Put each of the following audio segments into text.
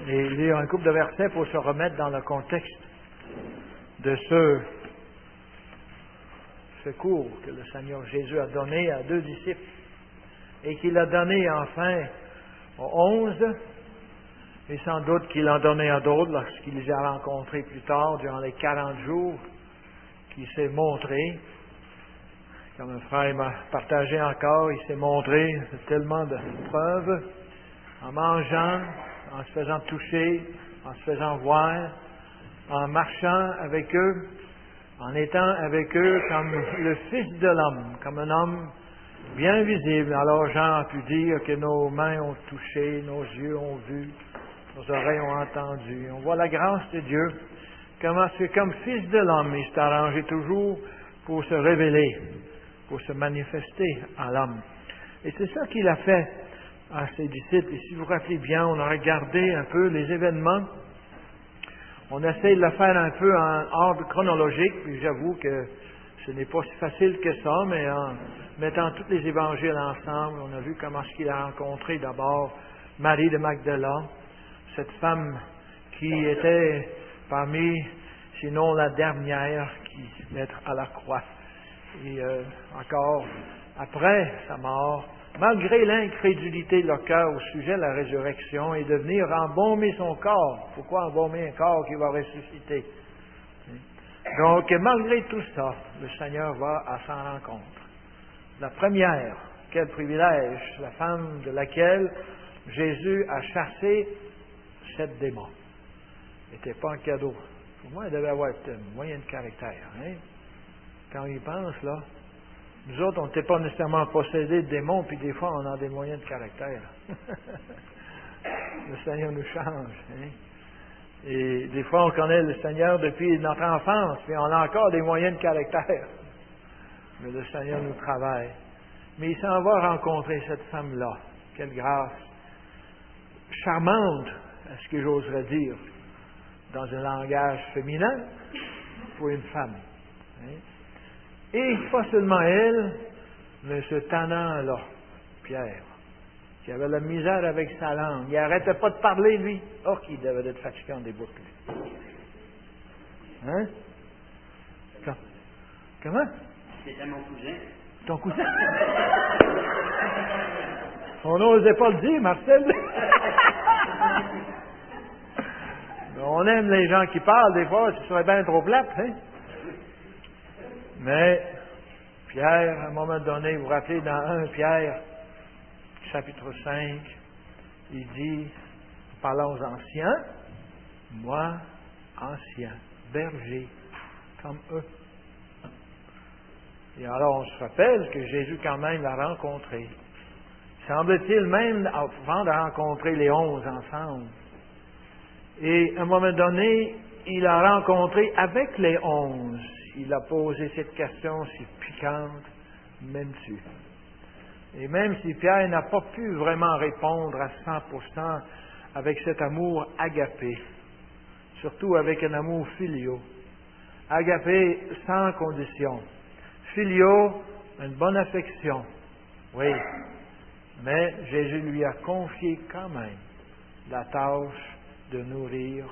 et lire un couple de versets pour se remettre dans le contexte de ce cours que le Seigneur Jésus a donné à 2 disciples et qu'il a donné enfin aux 11 et sans doute qu'il en donnait à d'autres lorsqu'il les a rencontrés plus tard durant les 40 jours qu'il s'est montré. Comme un frère m'a partagé encore, il s'est montré tellement de preuves en mangeant, en se faisant toucher, en se faisant voir, en marchant avec eux, en étant avec eux comme le Fils de l'homme, comme un homme bien visible. Alors Jean a pu dire que nos mains ont touché, nos yeux ont vu, nos oreilles ont entendu. On voit la grâce de Dieu, comment c'est comme Fils de l'homme, il s'est arrangé toujours pour se révéler, pour se manifester à l'homme. Et c'est ça qu'il a fait à ses disciples. Et si vous vous rappelez bien, on a regardé un peu les événements. On essaie de le faire un peu en ordre chronologique, puis j'avoue que ce n'est pas si facile que ça, mais en mettant tous les évangiles ensemble, on a vu comment est-ce qu'il a rencontré d'abord Marie de Magdala, cette femme qui était parmi, sinon la dernière, qui est à la croix. Et encore après sa mort, malgré l'incrédulité de leur cœur au sujet de la résurrection, et de venir embaumer son corps. Pourquoi embaumer un corps qui va ressusciter? Donc, malgré tout ça, le Seigneur va à sa rencontre. La première, quel privilège, la femme de laquelle Jésus a chassé 7 démons. N'était pas un cadeau. Pour moi, elle devait avoir un moyen de caractère. Hein? Quand on y pense, là, nous autres, on n'était pas nécessairement possédés de démons, puis des fois, on a des moyens de caractère. Le Seigneur nous change. Hein? Et des fois, on connaît le Seigneur depuis notre enfance, puis on a encore des moyens de caractère. Mais le Seigneur nous travaille. Mais il s'en va rencontrer cette femme-là. Quelle grâce! Charmante, est-ce que j'oserais dire, dans un langage féminin, pour une femme. Hein? Et pas seulement elle, mais ce tannant-là, Pierre, qui avait la misère avec sa langue. Il n'arrêtait pas de parler, lui. Oh, qu'il devait être fatigant des boucles. Hein? Comment? C'était mon cousin. Ton cousin? On n'osait pas le dire, Marcel. On aime les gens qui parlent, des fois, ce serait bien trop plate, hein? Mais, Pierre, à un moment donné, vous vous rappelez, dans 1 Pierre, chapitre 5, il dit, parlant aux anciens, moi, ancien, berger, comme eux. Et alors, on se rappelle que Jésus, quand même, l'a rencontré. Semble-t-il même, avant de rencontrer les 11 ensemble. Et, à un moment donné, il a rencontré avec les 11. Il a posé cette question si piquante, m'aimes-tu? Et même si Pierre n'a pas pu vraiment répondre à 100% avec cet amour agapé, surtout avec un amour filio, agapé sans condition, filio, une bonne affection, oui, mais Jésus lui a confié quand même la tâche de nourrir,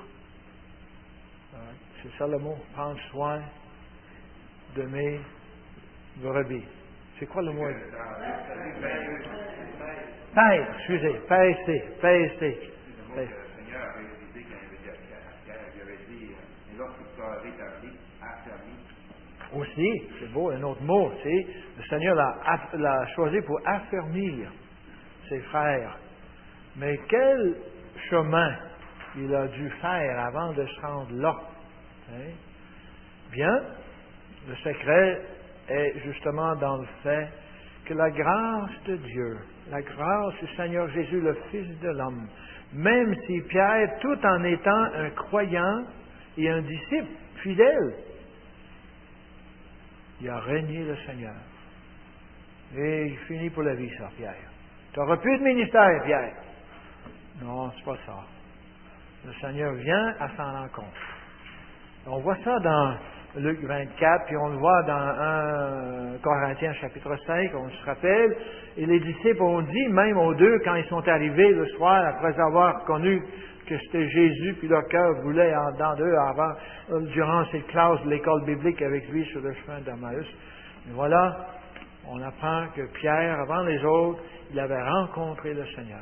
c'est ça le mot, prendre soin de mes brebis. C'est quoi le mot? Paître, excusez, paîter. Le Seigneur avait décidé qu'il avait dit, lorsqu'il sera rétabli, affermi. Aussi, c'est beau, un autre mot, tu sais, le Seigneur l'a choisi pour affermir ses frères. Mais quel chemin il a dû faire avant de se rendre là? Hein? Bien, le secret est justement dans le fait que la grâce de Dieu, la grâce du Seigneur Jésus, le Fils de l'homme, même si Pierre, tout en étant un croyant et un disciple fidèle, il a régné le Seigneur. Et il finit pour la vie, ça, Pierre. Tu n'auras plus de ministère, Pierre. Non, c'est pas ça. Le Seigneur vient à son rencontre. On voit ça dans Luc 24, puis on le voit dans 1 Corinthiens chapitre 5, on se rappelle, et les disciples ont dit, même aux deux, quand ils sont arrivés le soir, après avoir connu que c'était Jésus, puis leur cœur voulait en dedans d'eux avant, durant cette classe de l'école biblique avec lui sur le chemin d'Emmaüs. Et voilà, on apprend que Pierre, avant les autres, il avait rencontré le Seigneur.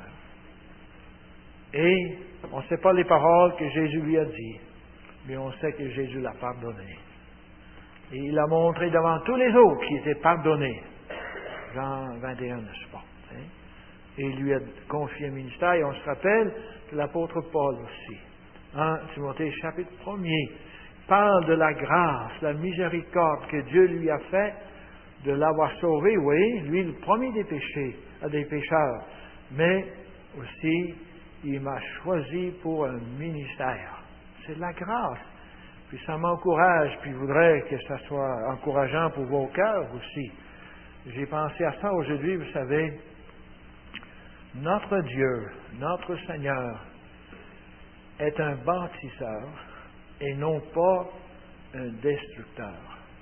Et on ne sait pas les paroles que Jésus lui a dites, mais on sait que Jésus l'a pardonné. Et il a montré devant tous les autres qui étaient pardonnés. Jean 21, n'est-ce pas? Et il lui a confié un ministère. Et on se rappelle que l'apôtre Paul aussi, en Timothée chapitre 1er, parle de la grâce, la miséricorde que Dieu lui a fait de l'avoir sauvé, oui, lui le premier des pécheurs, mais aussi il m'a choisi pour un ministère. C'est de la grâce. Puis ça m'encourage, puis je voudrais que ça soit encourageant pour vos cœurs aussi. J'ai pensé à ça aujourd'hui, vous savez, notre Dieu, notre Seigneur, est un bâtisseur et non pas un destructeur.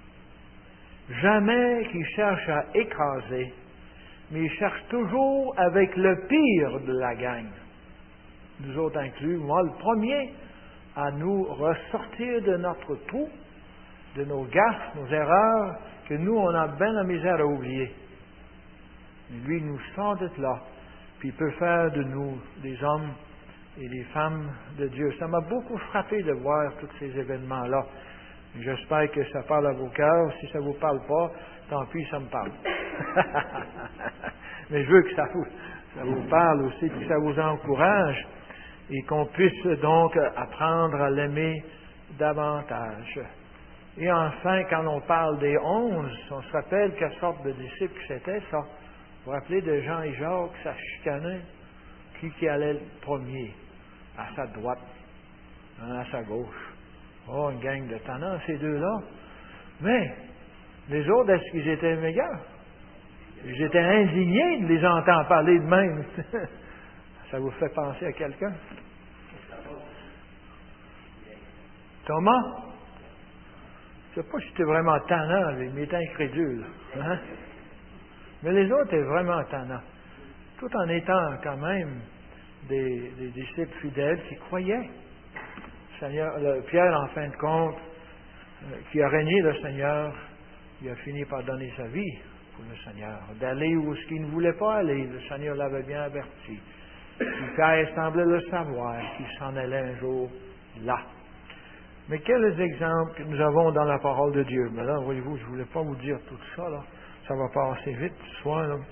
Jamais qu'il cherche à écraser, mais il cherche toujours avec le pire de la gang. Nous autres inclus, moi le premier, à nous ressortir de notre trou, de nos gaffes, nos erreurs, que nous, on a bien la misère à oublier. Mais lui, il nous sort de là, puis il peut faire de nous des hommes et des femmes de Dieu. Ça m'a beaucoup frappé de voir tous ces événements-là. J'espère que ça parle à vos cœurs. Si ça ne vous parle pas, tant pis, ça me parle. Mais je veux que ça vous parle aussi, que ça vous encourage et qu'on puisse donc apprendre à l'aimer davantage. Et enfin, quand on parle des 11, on se rappelle quelle sorte de disciples c'était ça. Vous vous rappelez de Jean et Jacques, ça chicanait. Qui allait le premier? À sa droite, à sa gauche. Oh, une gang de tannants, ces deux-là. Mais, les autres, est-ce qu'ils étaient meilleurs? J'étais indigné de les entendre parler de même. Ça vous fait penser à quelqu'un? Thomas? Je ne sais pas si c'était vraiment tannant, mais il était incrédule. Hein? Mais les autres étaient vraiment tannants. Tout en étant quand même des disciples fidèles qui croyaient. Pierre, en fin de compte, qui a régné le Seigneur, il a fini par donner sa vie pour le Seigneur, d'aller où ce qu'il ne voulait pas aller. Le Seigneur l'avait bien averti. Puis Pierre semblait le savoir qu'il s'en allait un jour là. Mais quels exemples que nous avons dans la parole de Dieu? Mais là, voyez-vous, je ne voulais pas vous dire tout ça, là. Ça va passer vite ce soir, là.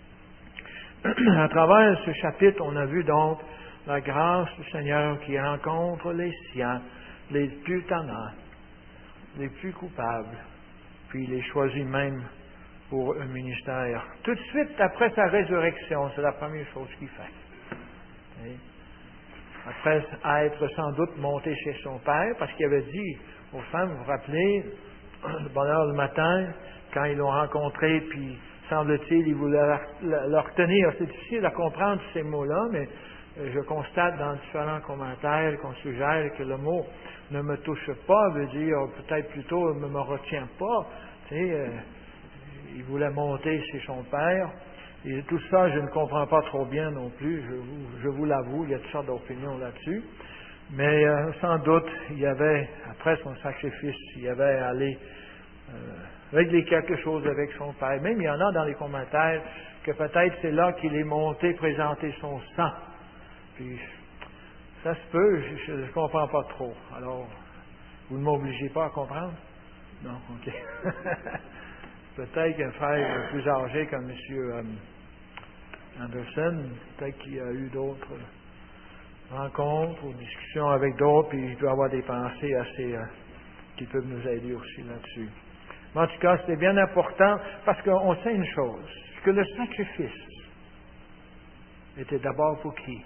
À travers ce chapitre, on a vu donc la grâce du Seigneur qui rencontre les siens, les plus tannants, les plus coupables, puis il les choisit même pour un ministère. Tout de suite après sa résurrection, c'est la première chose qu'il fait. Et après être sans doute monté chez son père, parce qu'il avait dit aux femmes, vous vous rappelez, de bonne heure le matin, quand ils l'ont rencontré, puis semble-t-il, il voulait leur tenir. C'est difficile à comprendre ces mots-là, mais je constate dans différents commentaires qu'on suggère que le mot ne me touche pas, veut dire peut-être plutôt ne me retient pas. Tu sais, il voulait monter chez son père. Et tout ça, je ne comprends pas trop bien non plus, je vous l'avoue, il y a toutes sortes d'opinions là-dessus. Mais sans doute, il y avait, après son sacrifice, il y avait allé régler quelque chose avec son père. Même il y en a dans les commentaires que peut-être c'est là qu'il est monté présenter son sang. Puis, ça se peut, je ne comprends pas trop. Alors, vous ne m'obligez pas à comprendre? Non, ok. Peut-être qu'un frère plus âgé comme M. Anderson, peut-être qu'il a eu d'autres rencontres ou discussions avec d'autres, puis il doit avoir des pensées assez qui peuvent nous aider aussi là-dessus. Mais en tout cas, c'était bien important parce qu'on sait une chose, que le sacrifice était d'abord pour qui?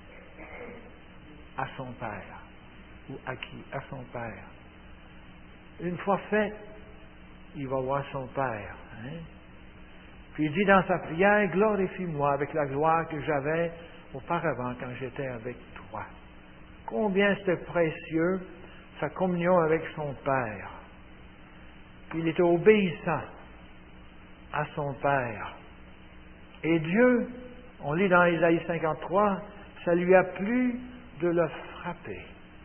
À son Père. Ou à qui? À son Père. Une fois fait, il va voir son Père. Hein? Puis il dit dans sa prière, glorifie-moi avec la gloire que j'avais auparavant quand j'étais avec toi. Combien c'était précieux sa communion avec son Père. Il était obéissant à son Père. Et Dieu, on lit dans Ésaïe 53, ça lui a plu de le frapper.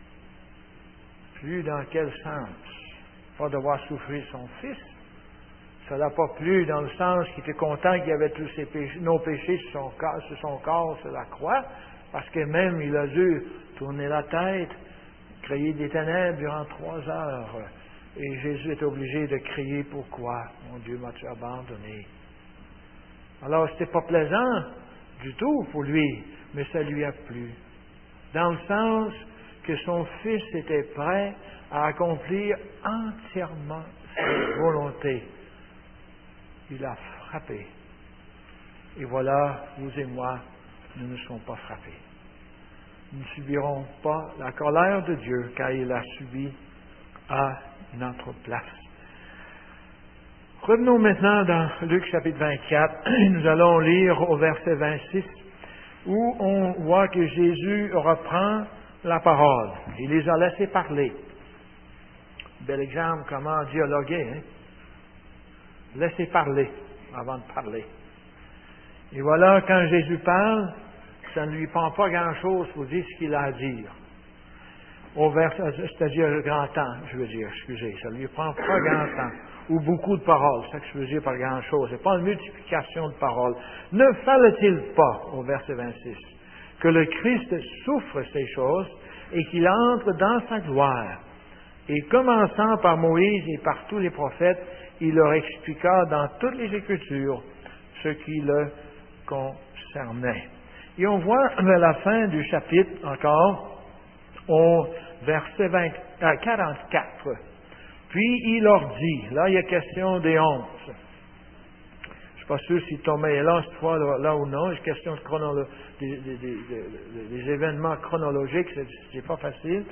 Plu dans quel sens? Pas de voir souffrir son fils. Ça l'a pas plu dans le sens qu'il était content qu'il y avait tous nos péchés sur son corps, sur la croix, parce que même il a dû tourner la tête, crier des ténèbres durant 3 heures. Et Jésus est obligé de crier, pourquoi? Mon Dieu, m'as-tu abandonné? Alors, c'était pas plaisant du tout pour lui, mais ça lui a plu. Dans le sens que son fils était prêt à accomplir entièrement sa volonté. Il a frappé. Et voilà, vous et moi, nous ne sommes pas frappés. Nous ne subirons pas la colère de Dieu, car il a subi à notre place. Revenons maintenant dans Luc chapitre 24. Nous allons lire au verset 26, où on voit que Jésus reprend la parole. Il les a laissés parler. Bel exemple, comment dialoguer, hein? Laissez parler avant de parler. Et voilà, quand Jésus parle, ça ne lui prend pas grand-chose pour dire ce qu'il a à dire. C'est-à-dire le grand temps, je veux dire, excusez, ça ne lui prend pas grand temps. Ou beaucoup de paroles, c'est ça que je veux dire par grand-chose. Ce n'est pas une multiplication de paroles. Ne fallait-il pas, au verset 26, que le Christ souffre ces choses et qu'il entre dans sa gloire? Et commençant par Moïse et par tous les prophètes, il leur expliqua dans toutes les Écritures ce qui le concernait. Et on voit à la fin du chapitre encore, au verset 44. Puis il leur dit, là il y a question des 11. Je ne suis pas sûr si Thomas est là cette fois là ou non, c'est question des événements chronologiques, c'est pas facile.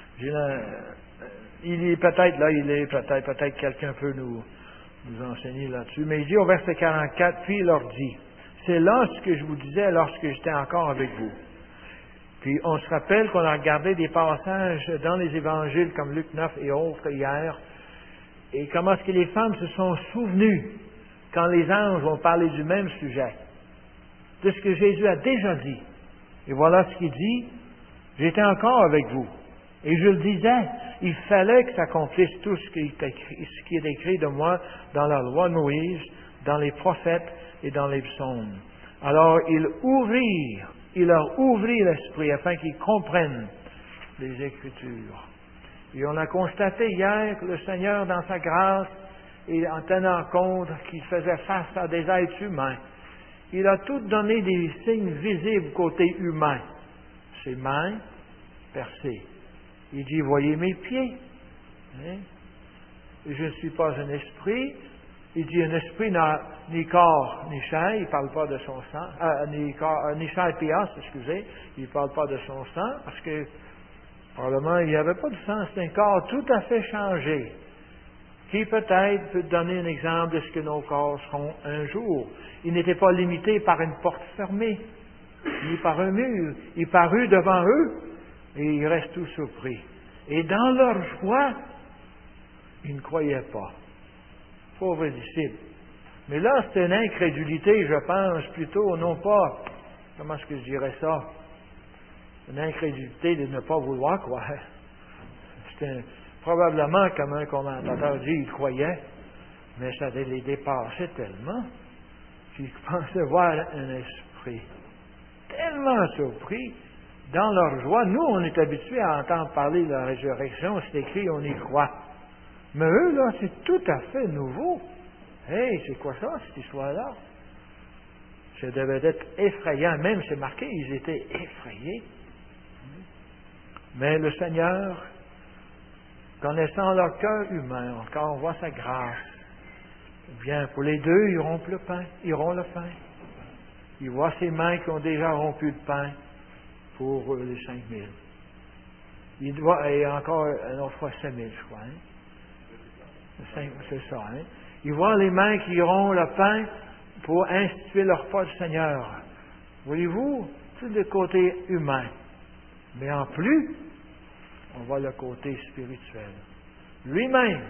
Il est peut-être là, peut-être quelqu'un peut nous enseigner là-dessus. Mais il dit au verset 44, puis il leur dit, c'est là ce que je vous disais lorsque j'étais encore avec vous. Puis on se rappelle qu'on a regardé des passages dans les évangiles comme Luc 9 et autres hier, et comment est-ce que les femmes se sont souvenues quand les anges ont parlé du même sujet, de ce que Jésus a déjà dit. Et voilà ce qu'il dit, j'étais encore avec vous. Et je le disais, il fallait que s'accomplisse tout ce qui est écrit de moi dans la loi de Moïse, dans les prophètes et dans les psaumes. Alors il leur ouvrit l'esprit afin qu'ils comprennent les Écritures. Et on a constaté hier que le Seigneur, dans sa grâce, et en tenant compte qu'il faisait face à des êtres humains, il a tout donné des signes visibles côté humain. Ses mains percées. Il dit, voyez mes pieds. Hein? Je ne suis pas un esprit. Il dit, un esprit n'a ni corps ni chair. Il ne parle pas de son sang. Ni chair et os, excusez. Il ne parle pas de son sang parce que, probablement, il n'y avait pas de sang. C'est un corps tout à fait changé. Qui peut-être peut donner un exemple de ce que nos corps seront un jour. Il n'était pas limité par une porte fermée, ni par un mur. Il parut devant eux. Et ils restent tous surpris. Et dans leur joie, ils ne croyaient pas. Pauvres disciples. Mais là, c'est une incrédulité, je pense, plutôt, non pas, comment est-ce que je dirais ça? Une incrédulité de ne pas vouloir croire. C'était probablement, comme un commentateur dit, ils croyaient, mais ça les dépassait tellement qu'ils pensaient voir un esprit. Tellement surpris. Dans leur joie, nous, on est habitués à entendre parler de la résurrection, c'est écrit, on y croit. Mais eux, là, c'est tout à fait nouveau. Hey, c'est quoi ça, cette histoire-là? Ça devait être effrayant. Même, c'est marqué, ils étaient effrayés. Mais le Seigneur, connaissant leur cœur humain, encore on voit sa grâce, bien, pour les deux, ils rompent le pain. Ils voient ces mains qui ont déjà rompu le pain pour les 5000. Et encore une autre fois 5000, je crois. Hein? C'est ça. Hein? Ils voient les mains qui auront le pain pour instituer leur repas du Seigneur. Voyez-vous, c'est le côté humain. Mais en plus, on voit le côté spirituel. Lui-même,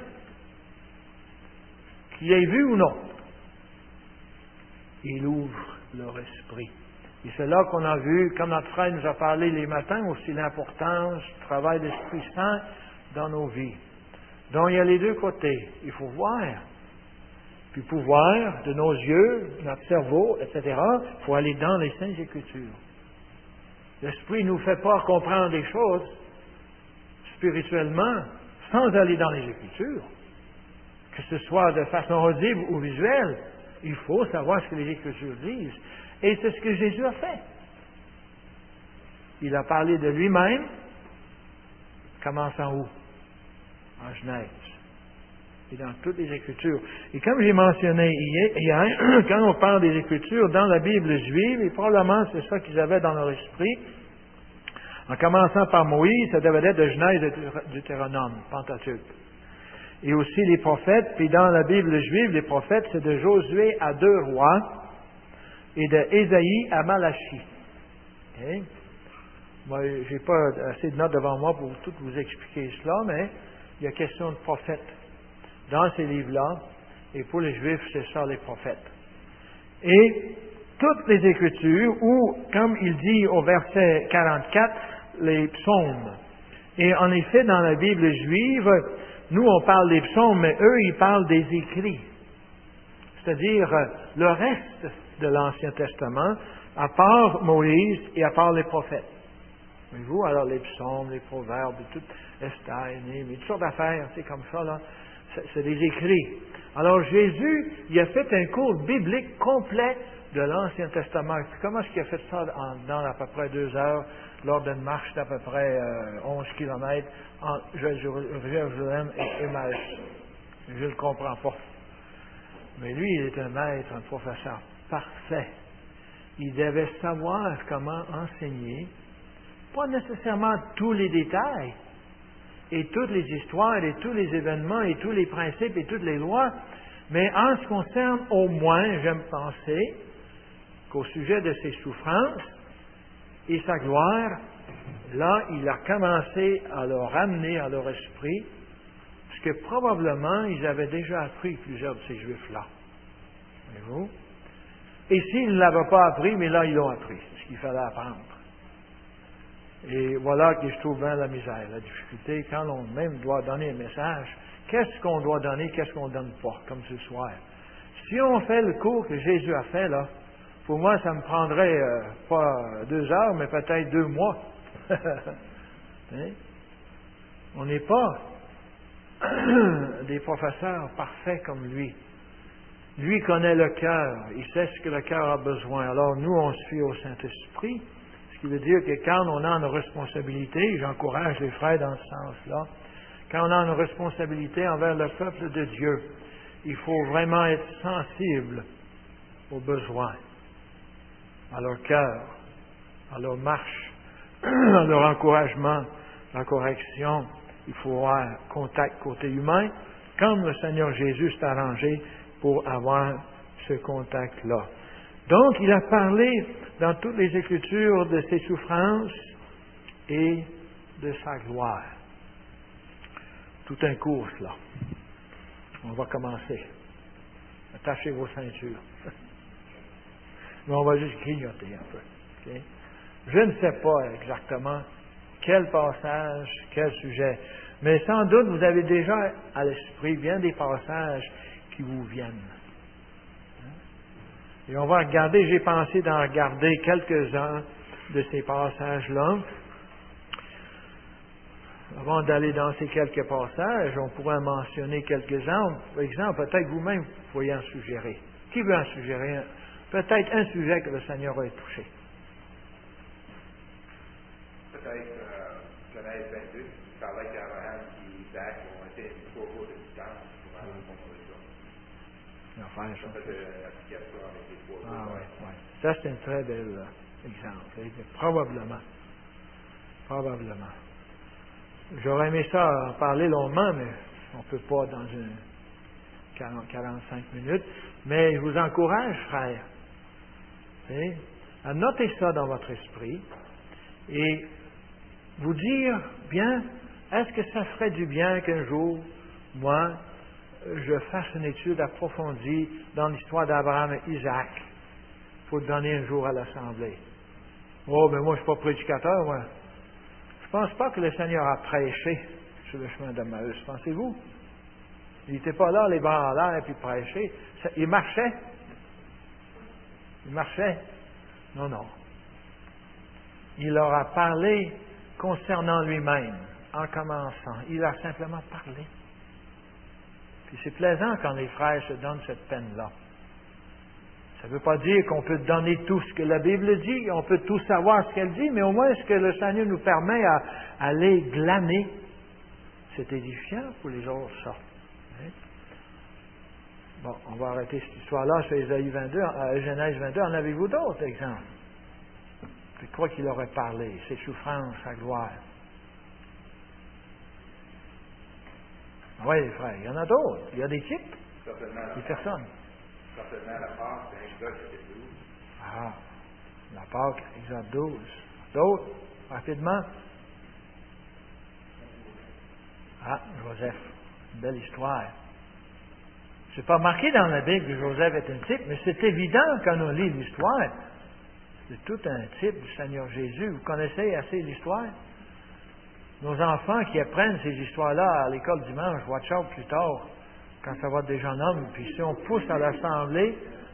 qu'il ait vu ou non, il ouvre leur esprit. Et c'est là qu'on a vu, comme notre frère nous a parlé les matins, aussi l'importance du travail de l'Esprit Saint dans nos vies. Donc il y a les deux côtés. Il faut voir. Puis pour voir de nos yeux, notre cerveau, etc., il faut aller dans les Saintes Écritures. L'Esprit ne nous fait pas comprendre des choses spirituellement sans aller dans les Écritures. Que ce soit de façon audible ou visuelle, il faut savoir ce que les Écritures disent. Et c'est ce que Jésus a fait. Il a parlé de lui-même, commençant où? En Genèse. Et dans toutes les Écritures. Et comme j'ai mentionné hier, quand on parle des Écritures dans la Bible juive, et probablement c'est ça qu'ils avaient dans leur esprit, en commençant par Moïse, ça devait être de Genèse et Deutéronome, Pentateuque. Et aussi les prophètes, puis dans la Bible juive, les prophètes, c'est de Josué à 2 rois, et de Ésaïe à Malachie. Okay? Moi, je n'ai pas assez de notes devant moi pour tout vous expliquer cela, mais il y a question de prophètes dans ces livres-là, et pour les Juifs, c'est ça les prophètes. Et toutes les Écritures, ou, comme il dit au verset 44, les psaumes. Et en effet, dans la Bible juive, nous, on parle des psaumes, mais eux, ils parlent des écrits. C'est-à-dire le reste de l'Ancien Testament, à part Moïse et à part les prophètes. Voyez-vous, alors les psaumes, les proverbes, tout, Esther, Néhémie, toutes sortes d'affaires, c'est comme ça, là. C'est des écrits. Alors Jésus, il a fait un cours biblique complet de l'Ancien Testament. Comment est-ce qu'il a fait ça dans à peu près 2 heures, lors d'une marche d'à peu près 11 kilomètres entre Jérusalem et Emmaüs? Je ne le comprends pas. Mais lui, il est un maître, un professeur parfait. Il devait savoir comment enseigner, pas nécessairement tous les détails, et toutes les histoires, et tous les événements, et tous les principes, et toutes les lois, mais en ce qui concerne au moins, j'aime penser, qu'au sujet de ses souffrances et sa gloire, là, il a commencé à leur ramener à leur esprit ce que probablement ils avaient déjà appris, plusieurs de ces Juifs-là. Voyez-vous? Et s'ils ne l'avaient pas appris, mais là, ils l'ont appris, ce qu'il fallait apprendre. Et voilà que je trouve bien la misère, la difficulté, quand on même doit donner un message, qu'est-ce qu'on doit donner, qu'est-ce qu'on ne donne pas, comme ce soir. Si on fait le cours que Jésus a fait, là, pour moi, ça me prendrait pas 2 heures, mais peut-être 2 mois. Hein? On n'est pas des professeurs parfaits comme lui. Lui connaît le cœur, il sait ce que le cœur a besoin. Alors nous, on suit au Saint-Esprit, ce qui veut dire que quand on a une responsabilité, j'encourage les frères dans ce sens-là, quand on a une responsabilité envers le peuple de Dieu, il faut vraiment être sensible aux besoins, à leur cœur, à leur marche, à leur encouragement, la correction. Il faut avoir contact côté humain, comme le Seigneur Jésus s'est arrangé pour avoir ce contact-là. Donc, il a parlé dans toutes les Écritures de ses souffrances et de sa gloire. Tout un cours, là. On va commencer. Attachez vos ceintures. Mais on va juste grignoter un peu. Okay? Je ne sais pas exactement quel passage, quel sujet, mais sans doute vous avez déjà à l'esprit bien des passages qui vous viennent. Et on va regarder, j'ai pensé d'en regarder quelques-uns de ces passages-là. Avant d'aller dans ces quelques passages, on pourrait mentionner quelques-uns. Par exemple, peut-être vous-même, vous pourriez en suggérer. Qui veut en suggérer? Peut-être un sujet que le Seigneur a touché. Peut-être Genèse 22, qui parlait qu'Abraham et Isaac ont été 3 jours de distance pour aller rencontrer ça. Enfin, ça. Peut-être une application avec les 3 jours. Ah oui, oui. Ça, c'est un très bel exemple. Probablement. Probablement. J'aurais aimé ça en parler longuement, mais on ne peut pas dans une 40-45 minutes. Mais je vous encourage, frères, à noter ça dans votre esprit et vous dire, bien, est-ce que ça ferait du bien qu'un jour, moi, je fasse une étude approfondie dans l'histoire d'Abraham et Isaac pour donner un jour à l'Assemblée? Oh, mais moi, je ne suis pas prédicateur, moi. Je ne pense pas que le Seigneur a prêché sur le chemin d'Emmaüs. Pensez-vous? Il n'était pas là, les bras en l'air, puis prêcher. Il marchait. Il marchait. Non, non. Il leur a parlé concernant lui-même, en commençant. Il a simplement parlé. Puis c'est plaisant quand les frères se donnent cette peine-là. Ça ne veut pas dire qu'on peut donner tout ce que la Bible dit, on peut tout savoir ce qu'elle dit, mais au moins ce que le Seigneur nous permet à aller glaner, c'est édifiant pour les autres, ça. Hein? Bon, on va arrêter cette histoire-là sur Ésaïe 22, Genèse 22. En avez-vous d'autres exemples? De quoi qu'il aurait parlé, ses souffrances, sa gloire? Oui, les frères, il y en a d'autres. Il y a des types, des personnes. Certainement la Pâque, c'est Exode 12. Ah, la Pâque, Exode 12. D'autres, rapidement. Ah, Joseph, une belle histoire. C'est pas marqué dans la Bible que Joseph est un type, mais c'est évident quand on lit l'histoire. C'est tout un type du Seigneur Jésus. Vous connaissez assez l'histoire? Nos enfants qui apprennent ces histoires-là à l'école dimanche, watch out plus tard, quand ça va être des jeunes hommes, puis si on pousse à l'Assemblée,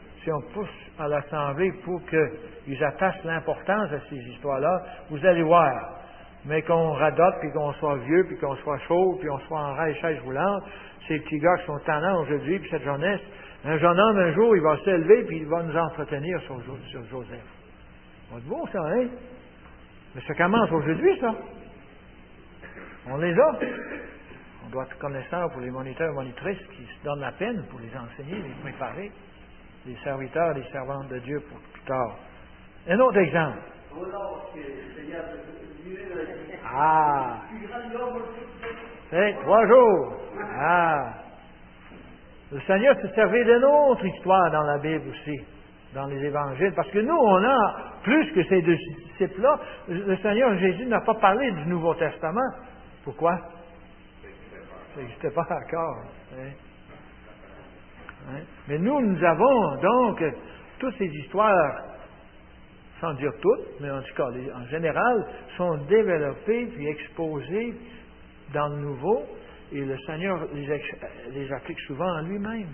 pour qu'ils attachent l'importance à ces histoires-là, vous allez voir. Mais qu'on radote, puis qu'on soit vieux, puis qu'on soit chaud, puis on soit en rail chaise roulante, ces petits gars qui sont tannants aujourd'hui, puis cette jeunesse, un jeune homme, un jour, il va s'élever, puis il va nous entretenir sur Joseph. Ça va être beau, ça, hein? Mais ça commence aujourd'hui, ça. On les a. On doit être connaissant pour les moniteurs et monitrices qui se donnent la peine pour les enseigner, les préparer. Les serviteurs, les servantes de Dieu pour plus tard. Un autre exemple. Ah! C'est 3 jours. Ah! Le Seigneur s'est servi d'une autre histoire dans la Bible aussi, dans les évangiles, parce que nous, on a plus que ces deux disciples-là. Le Seigneur Jésus n'a pas parlé du Nouveau Testament. Pourquoi? Ça n'existait pas encore. Hein? Hein? Mais nous avons donc toutes ces histoires, sans dire toutes, mais en tout cas, en général, sont développées puis exposées dans le Nouveau, et le Seigneur les applique souvent en lui-même.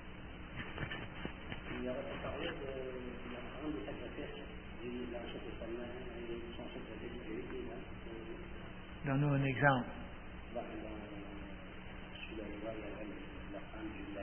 Il aurait parlé de l'enfant des sacrifices de l'Ancien Testament et son sacrifice de Donne-nous un exemple. Sur le roi, il y avait l'offrande du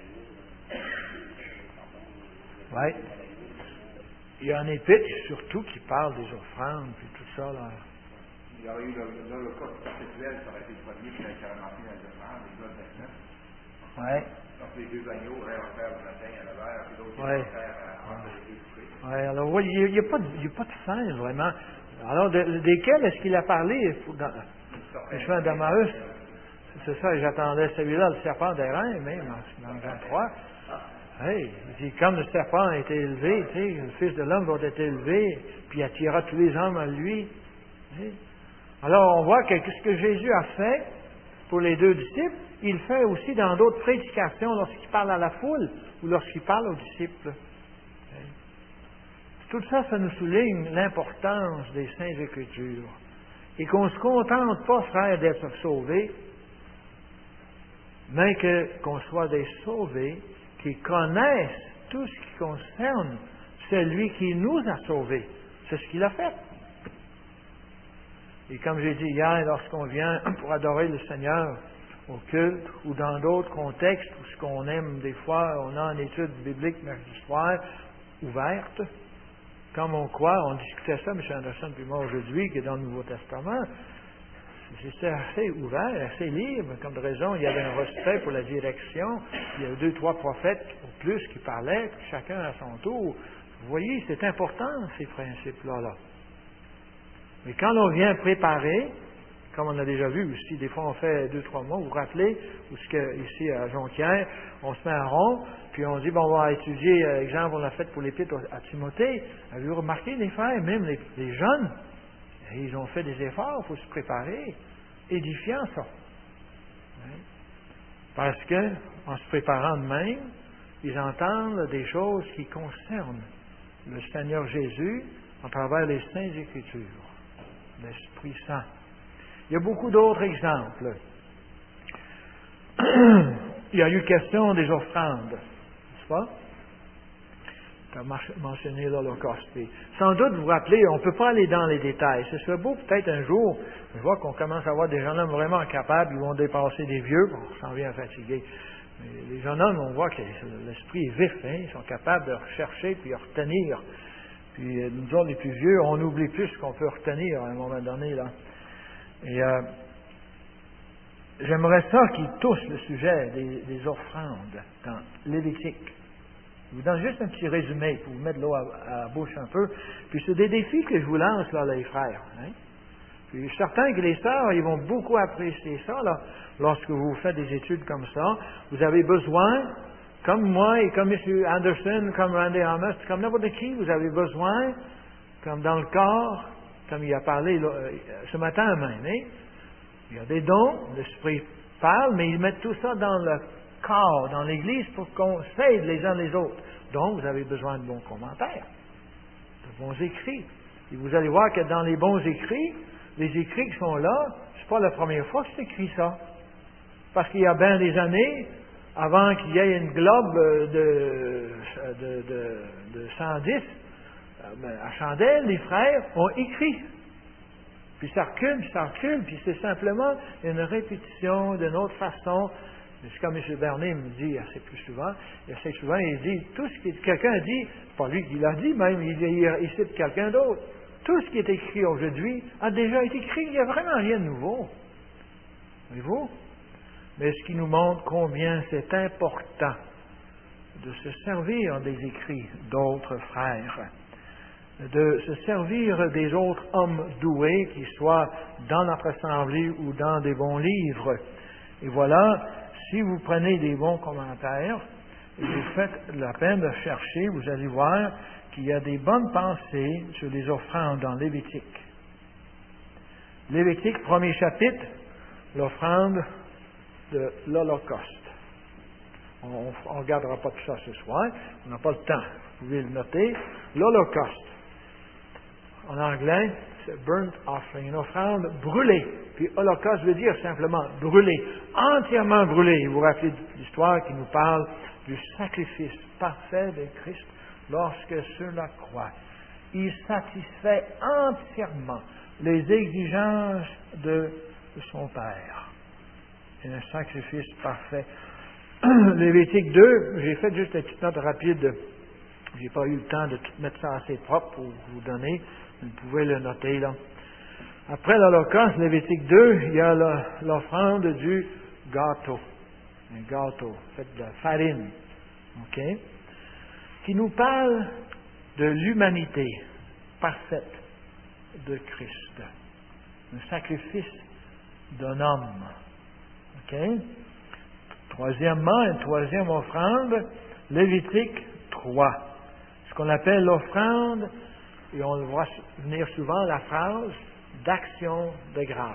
l'agneau. Oui. Il y a un épître surtout qui parle des offrandes et tout ça, là. Il y aurait eu l'holocauste perpétuel, ça aurait été le premier qui a ramassé dans les offrandes, Exode 29. Oui. Donc les deux agneaux auraient offert le matin à 9h, puis l'autre Ouais. offert entre les deux couchés. Oui, alors oui, il n'y a pas de fin, vraiment. Alors, desquels est-ce qu'il a parlé dans le chemin d'Emmaüs? C'est ça, j'attendais celui-là, le serpent d'airain, même, dans Jean 3. Hey, il dit, comme le serpent a été élevé, tu sais, le Fils de l'homme va être élevé, puis il attirera tous les hommes à lui. Tu sais. Alors, on voit que ce que Jésus a fait pour les deux disciples, il fait aussi dans d'autres prédications lorsqu'il parle à la foule ou lorsqu'il parle aux disciples. Tout ça, ça nous souligne l'importance des Saintes Écritures. Et qu'on ne se contente pas, frère, d'être sauvés, mais qu'on soit des sauvés qui connaissent tout ce qui concerne celui qui nous a sauvés. C'est ce qu'il a fait. Et comme j'ai dit hier, lorsqu'on vient pour adorer le Seigneur au culte ou dans d'autres contextes où ce qu'on aime, des fois, on a une étude biblique mercredi soir ouverte, comme on croit, on discutait ça, M. Anderson puis moi aujourd'hui, qui est dans le Nouveau Testament, c'était assez ouvert, assez libre, comme de raison, il y avait un respect pour la direction, il y avait 2-3 prophètes ou plus qui parlaient, puis chacun à son tour. Vous voyez, c'est important, ces principes-là. Mais quand on vient préparer, comme on a déjà vu aussi, des fois on fait 2-3 mois, vous vous rappelez, où ici à Jonquière, on se met en rond, puis on dit, bon, on va étudier, exemple, on l'a fait pour l'épître à Timothée. Avez-vous remarqué, les frères, même les jeunes, ils ont fait des efforts pour se préparer. Édifiant, ça. Parce que, en se préparant de même, ils entendent des choses qui concernent le Seigneur Jésus, à travers les Saintes Écritures, l'Esprit Saint. Il y a beaucoup d'autres exemples. Il y a eu question des offrandes, n'est-ce pas? Tu as mentionné l'Holocauste. Sans doute, vous vous rappelez, on ne peut pas aller dans les détails. Ce serait beau peut-être un jour, je vois qu'on commence à avoir des jeunes hommes vraiment capables, ils vont dépasser des vieux, on s'en vient fatigué. Mais les jeunes hommes, on voit que l'esprit est vif, hein, ils sont capables de rechercher puis de retenir. Puis nous autres, les plus vieux, on oublie plus ce qu'on peut retenir à un moment donné, là. Et j'aimerais ça qu'ils touchent le sujet des offrandes dans Lévitique. Je vous donne juste un petit résumé pour vous mettre l'eau à la bouche un peu. Puis c'est des défis que je vous lance, là, les frères. Hein? Puis je suis certain que les sœurs, ils vont beaucoup apprécier ça, là, lorsque vous faites des études comme ça. Vous avez besoin, comme moi et comme M. Anderson, comme Randy Amos, comme n'importe qui, vous avez besoin, comme dans le corps, comme il a parlé là, ce matin même, hein? Il y a des dons, l'Esprit parle, mais ils mettent tout ça dans le corps, dans l'Église, pour qu'on s'aide les uns les autres. Donc, vous avez besoin de bons commentaires, de bons écrits. Et vous allez voir que dans les bons écrits, les écrits qui sont là, c'est pas la première fois que c'est écrit ça. Parce qu'il y a bien des années, avant qu'il y ait une globe de 110 à chandelle, les frères ont écrit. Puis ça recule, puis c'est simplement une répétition d'une autre façon. C'est comme M. Bernier me dit assez souvent, il dit, tout ce que quelqu'un dit, c'est pas lui qui l'a dit même, il cite quelqu'un d'autre. Tout ce qui est écrit aujourd'hui a déjà été écrit, il n'y a vraiment rien de nouveau. Voyez-vous? Mais ce qui nous montre combien c'est important de se servir des écrits d'autres frères, de se servir des autres hommes doués, qu'ils soient dans notre assemblée ou dans des bons livres. Et voilà, si vous prenez des bons commentaires, et vous faites la peine de chercher, vous allez voir qu'il y a des bonnes pensées sur les offrandes dans Lévitique. Lévitique, premier chapitre, l'offrande de l'Holocauste. On ne regardera pas tout ça ce soir, on n'a pas le temps, vous pouvez le noter. L'Holocauste, en anglais, c'est burnt offering, une offrande brûlée. Puis holocauste veut dire simplement brûlée, entièrement brûlée. Vous vous rappelez de l'histoire qui nous parle du sacrifice parfait de Christ lorsque sur la croix, il satisfait entièrement les exigences de son Père. C'est un sacrifice parfait. Lévitique 2, j'ai fait juste une petite note rapide. Je n'ai pas eu le temps de tout mettre ça assez propre pour vous donner. Vous pouvez le noter là. Après l'Holocauste, Lévitique 2, il y a l'offrande du gâteau. Un gâteau fait de farine. OK? Qui nous parle de l'humanité parfaite de Christ. Un sacrifice d'un homme. OK? Troisièmement, une troisième offrande, Lévitique 3. Ce qu'on appelle l'offrande, et on le voit venir souvent, la phrase d'action de grâce.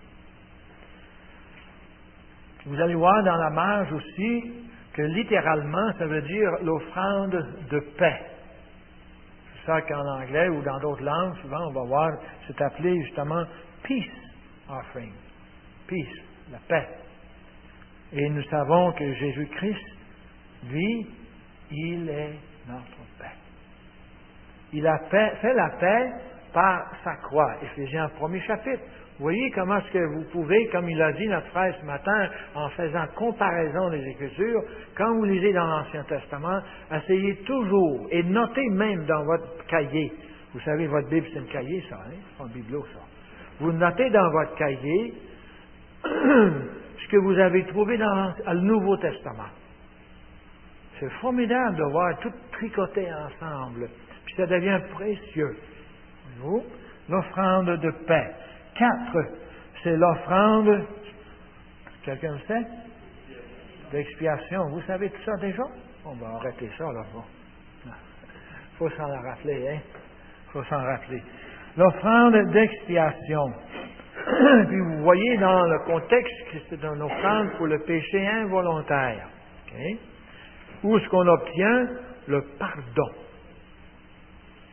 Vous allez voir dans la marge aussi que littéralement, ça veut dire l'offrande de paix. C'est ça qu'en anglais ou dans d'autres langues, souvent on va voir, c'est appelé justement peace offering. Peace, la paix. Et nous savons que Jésus-Christ, lui, il est notre paix. Il a fait la paix par sa croix. Éphésiens 1er chapitre. Vous voyez comment est-ce que vous pouvez, comme il a dit notre frère ce matin, en faisant comparaison des Écritures, quand vous lisez dans l'Ancien Testament, essayez toujours, et notez même dans votre cahier. Vous savez, votre Bible, c'est un cahier, ça, hein? C'est pas un bibelot, ça. Vous notez dans votre cahier ce que vous avez trouvé dans le Nouveau Testament. C'est formidable de voir tout tricoté ensemble. Puis ça devient précieux. Voyez-vous? L'offrande de paix. 4, c'est l'offrande, quelqu'un le sait? D'expiation. Vous savez tout ça déjà? On va arrêter ça, là. Il faut s'en rappeler, hein? Il faut s'en rappeler. L'offrande d'expiation. Puis vous voyez dans le contexte que c'est une offrande pour le péché involontaire. Okay? Où est-ce qu'on obtient le pardon?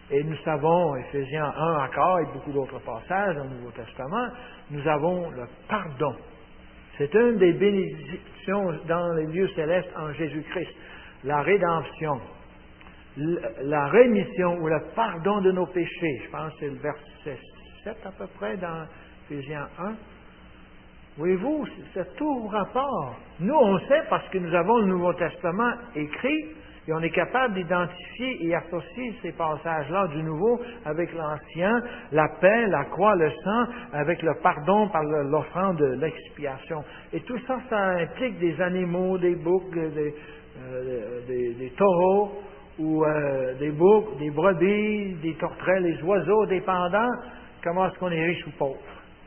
Et nous savons, Éphésiens 1 encore, et beaucoup d'autres passages dans le Nouveau Testament, nous avons le pardon. C'est une des bénédictions dans les lieux célestes en Jésus-Christ. La rédemption, la rémission ou le pardon de nos péchés. Je pense que c'est le verset 7 à peu près dans Éphésiens 1. Voyez-vous, c'est tout rapport. Nous, on sait parce que nous avons le Nouveau Testament écrit et on est capable d'identifier et associer ces passages-là du Nouveau avec l'Ancien, la paix, la croix, le sang, avec le pardon par l'offrande de l'expiation. Et tout ça, ça implique des animaux, des boucs, des taureaux, ou des boucs, des brebis, des tourterelles, des oiseaux, dépendant comment est-ce qu'on est riche ou pauvre.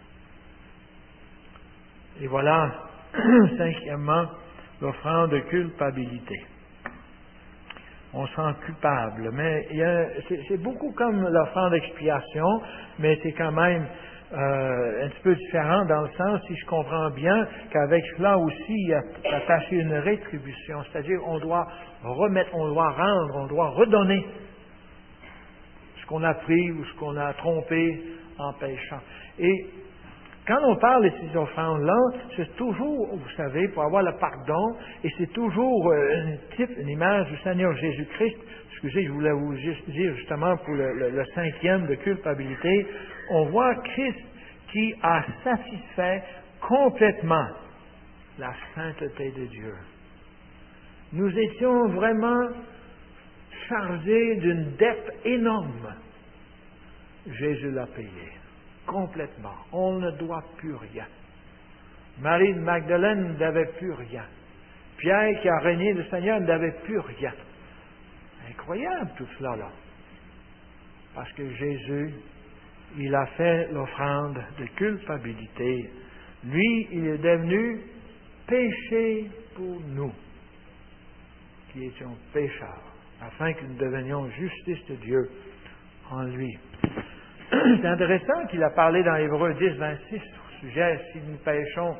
Et voilà, cinquièmement, l'offrande de culpabilité. On se sent coupable, mais c'est beaucoup comme l'offrande d'expiation, mais c'est quand même un petit peu différent dans le sens, si je comprends bien, qu'avec cela aussi, il y a attaché une rétribution, c'est-à-dire on doit remettre, on doit rendre, on doit redonner ce qu'on a pris ou ce qu'on a trompé en péchant. Et quand on parle de ces offrandes-là, c'est toujours, vous savez, pour avoir le pardon, et c'est toujours une image du Seigneur Jésus-Christ. Excusez, je voulais vous dire justement pour le cinquième de culpabilité, on voit Christ qui a satisfait complètement la sainteté de Dieu. Nous étions vraiment chargés d'une dette énorme. Jésus l'a payé. Complètement. On ne doit plus rien. Marie de Magdalène n'avait plus rien. Pierre, qui a régné le Seigneur, n'avait plus rien. Incroyable tout cela, là. Parce que Jésus, il a fait l'offrande de culpabilité. Lui, il est devenu péché pour nous, qui étions pécheurs, afin que nous devenions justice de Dieu en lui. C'est intéressant qu'il a parlé dans Hébreux 10, 26 au sujet, si nous péchons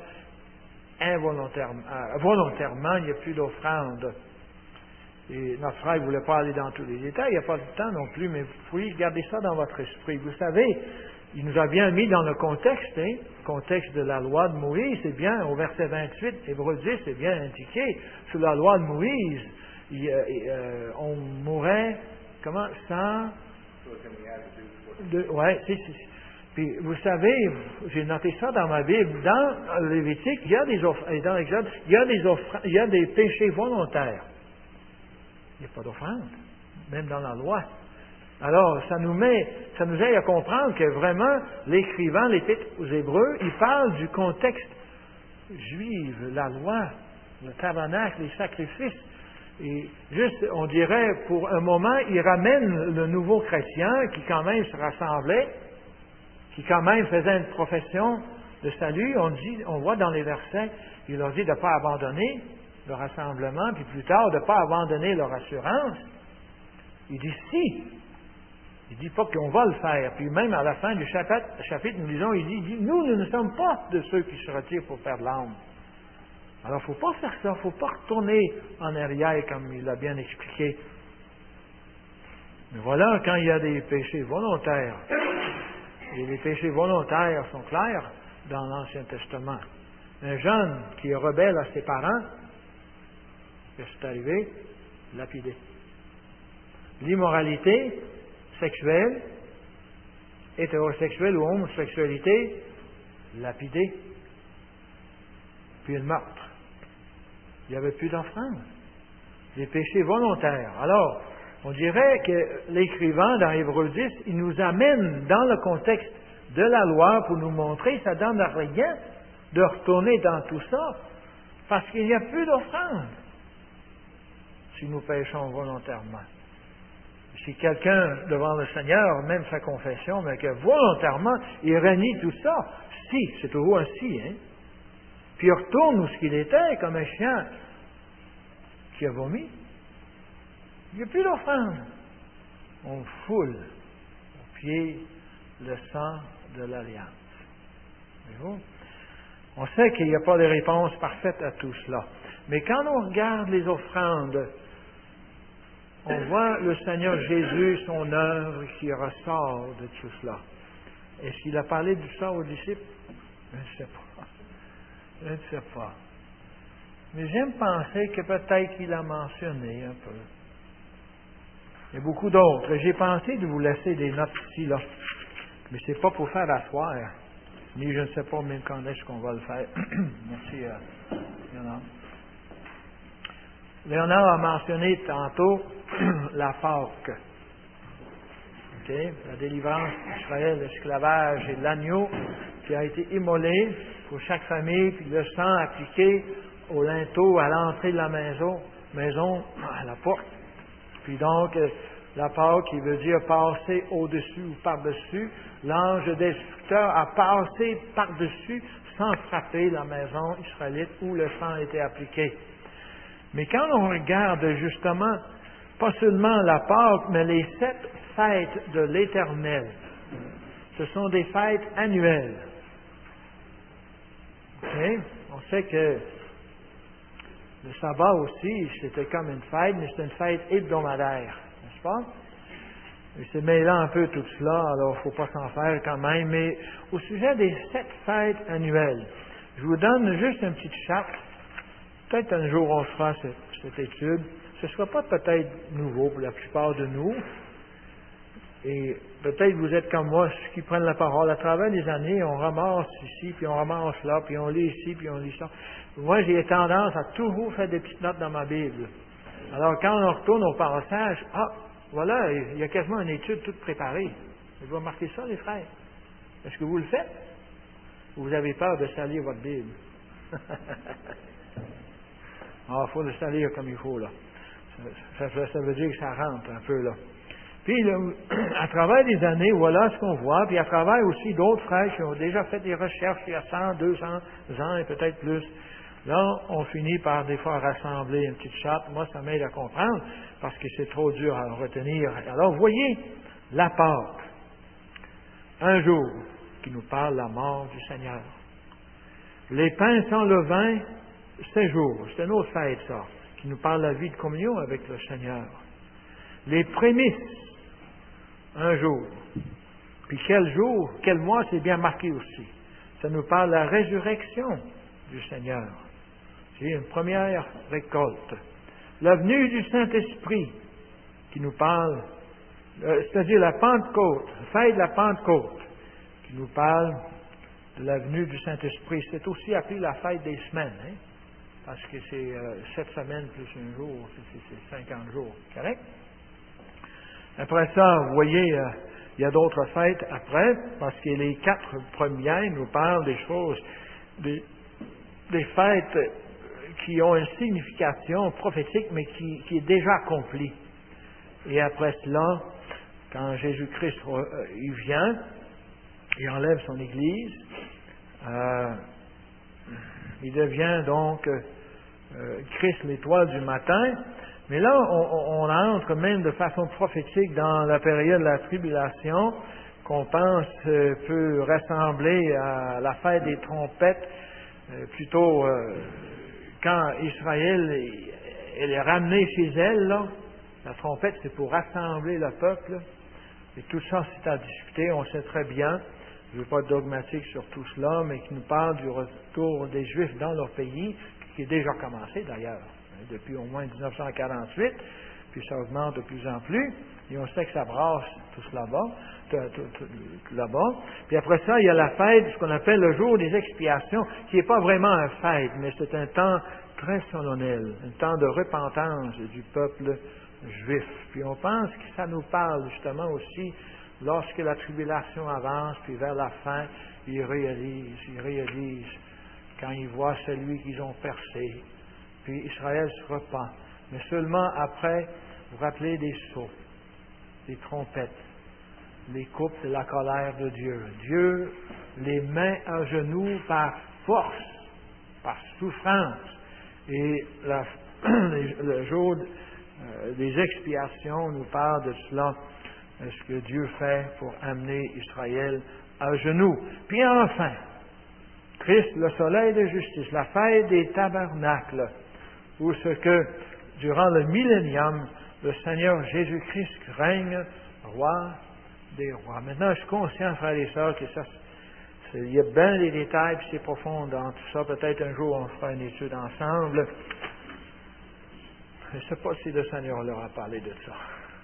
volontairement, il n'y a plus d'offrande. Et notre frère ne voulait pas aller dans tous les détails, il n'y a pas de temps non plus, mais vous pouvez garder ça dans votre esprit. Vous savez, il nous a bien mis dans le contexte, le contexte de la loi de Moïse, c'est bien, au verset 28, Hébreux 10, c'est bien indiqué, sous la loi de Moïse, on mourrait, comment, sans... Puis vous savez, j'ai noté ça dans ma Bible, dans Lévitique, il y a des offrandes, dans l'Exode, il y a des péchés volontaires. Il n'y a pas d'offrande, même dans la loi. Alors, ça nous aide à comprendre que vraiment, l'écrivain, l'Épître aux Hébreux, il parle du contexte juif, la loi, le tabernacle, les sacrifices. Et juste, on dirait, pour un moment, il ramène le nouveau chrétien qui quand même se rassemblait, qui quand même faisait une profession de salut. On voit dans les versets, il leur dit de ne pas abandonner le rassemblement, puis plus tard, de ne pas abandonner leur assurance. Il dit si. Il dit pas qu'on va le faire. Puis même à la fin du chapitre, nous lisons, il dit, nous ne sommes pas de ceux qui se retirent pour perdre l'âme. Alors, il ne faut pas faire ça, il ne faut pas retourner en arrière, comme il l'a bien expliqué. Mais voilà, quand il y a des péchés volontaires, et les péchés volontaires sont clairs dans l'Ancien Testament. Un jeune qui est rebelle à ses parents, qu'est-ce qui est arrivé? Lapidé. L'immoralité sexuelle, hétérosexuelle ou homosexualité, lapidé. Puis le meurtre. Il n'y avait plus d'offrande. Les péchés volontaires. Alors, on dirait que l'écrivain dans Hébreux 10, il nous amène dans le contexte de la loi pour nous montrer, ça ne donne rien de retourner dans tout ça, parce qu'il n'y a plus d'offrande si nous péchons volontairement. Si quelqu'un, devant le Seigneur, même sa confession, mais que volontairement, il renie tout ça, si, c'est toujours un si, puis il retourne où ce qu'il était, comme un chien qui a vomi. Il n'y a plus d'offrande. On foule au pied le sang de l'Alliance. Voyez-vous? On sait qu'il n'y a pas de réponse parfaite à tout cela. Mais quand on regarde les offrandes on voit le Seigneur Jésus, son œuvre qui ressort de tout cela. Est-ce qu'il a parlé de ça aux disciples? Je ne sais pas. Je ne sais pas. Mais j'aime penser que peut-être qu'il a mentionné un peu. Il y a beaucoup d'autres. J'ai pensé de vous laisser des notes ici, là. Mais c'est pas pour faire asseoir. Ni je ne sais pas même quand est-ce qu'on va le faire. Merci, Léonard. Léonard a mentionné tantôt la Pâque. Okay? La délivrance d'Israël, l'esclavage et l'agneau qui a été immolé pour chaque famille, puis le sang appliqué au linteau à l'entrée de la maison à la porte. Puis donc, la Pâque qui veut dire passer au-dessus ou par-dessus, l'ange destructeur a passé par-dessus sans frapper la maison israélite où le sang était appliqué. Mais quand on regarde justement, pas seulement la Pâque, mais les 7 fêtes de l'Éternel, ce sont des fêtes annuelles. Okay? On sait que le sabbat aussi, c'était comme une fête, mais c'est une fête hebdomadaire, n'est-ce pas? Et c'est mêlant un peu tout cela, alors il ne faut pas s'en faire quand même. Mais au sujet des 7 fêtes annuelles, je vous donne juste un petit charte. Peut-être un jour on fera cette étude. Ce ne sera pas peut-être nouveau pour la plupart de nous. Et peut-être vous êtes comme moi, ceux qui prennent la parole. À travers les années, on ramasse ici, puis on ramasse là, puis on lit ici, puis on lit ça. Moi, j'ai tendance à toujours faire des petites notes dans ma Bible. Alors, quand on retourne au passage, voilà, il y a quasiment une étude toute préparée. Vous remarquez ça, les frères? Est-ce que vous le faites? Ou vous avez peur de salir votre Bible? Il faut le salir comme il faut, là. Ça veut dire que ça rentre un peu, là. Puis, là, à travers les années, voilà ce qu'on voit. Puis, à travers aussi d'autres frères qui ont déjà fait des recherches il y a 100, 200 ans et peut-être plus. Là, on finit par des fois rassembler une petite charte. Moi, ça m'aide à comprendre parce que c'est trop dur à retenir. Alors, vous voyez, la Pâque. Un jour qui nous parle de la mort du Seigneur. Les pains sans levain, 7 jours. C'est une autre fête, ça, qui nous parle de la vie de communion avec le Seigneur. Les prémices, un jour. Puis quel jour, quel mois, c'est bien marqué aussi. Ça nous parle de la résurrection du Seigneur. C'est une première récolte. La venue du Saint-Esprit, qui nous parle, c'est-à-dire la Pentecôte, la fête de la Pentecôte, qui nous parle de la venue du Saint-Esprit. C'est aussi appelé la fête des semaines, hein? Parce que c'est 7 semaines plus un jour, c'est 50 jours, correct? Après ça, vous voyez, il y a d'autres fêtes après, parce que les 4 premières nous parlent des choses, des fêtes qui ont une signification prophétique, mais qui est déjà accomplie. Et après cela, quand Jésus-Christ il vient, il enlève son Église, il devient donc Christ l'étoile du matin. Mais là, on entre même de façon prophétique dans la période de la tribulation, qu'on pense peut ressembler à la fête des trompettes, plutôt quand Israël elle est ramenée chez elle, là, la trompette c'est pour rassembler le peuple, et tout ça c'est à discuter, on sait très bien, je ne veux pas être dogmatique sur tout cela, mais qui nous parle du retour des Juifs dans leur pays, qui est déjà commencé d'ailleurs, depuis au moins 1948, puis ça augmente de plus en plus, et on sait que ça brasse tout là-bas. Puis après ça, il y a la fête, ce qu'on appelle le jour des expiations, qui n'est pas vraiment une fête, mais c'est un temps très solennel, un temps de repentance du peuple juif. Puis on pense que ça nous parle justement aussi, lorsque la tribulation avance, puis vers la fin, ils réalisent, quand ils voient celui qu'ils ont percé, puis Israël se repent. Mais seulement après, vous vous rappelez des sceaux, des trompettes, les coupes de la colère de Dieu. Dieu les met à genoux par force, par souffrance. Et le jour des expiations nous parle de cela, ce que Dieu fait pour amener Israël à genoux. Puis enfin, Christ, le soleil de justice, la fête des tabernacles, où ce que, durant le millénium, le Seigneur Jésus-Christ règne, roi des rois. Maintenant, je suis conscient, frères et sœurs, que il y a bien des détails, puis c'est profond dans tout ça. Peut-être un jour, on fera une étude ensemble. Je ne sais pas si le Seigneur leur a parlé de ça.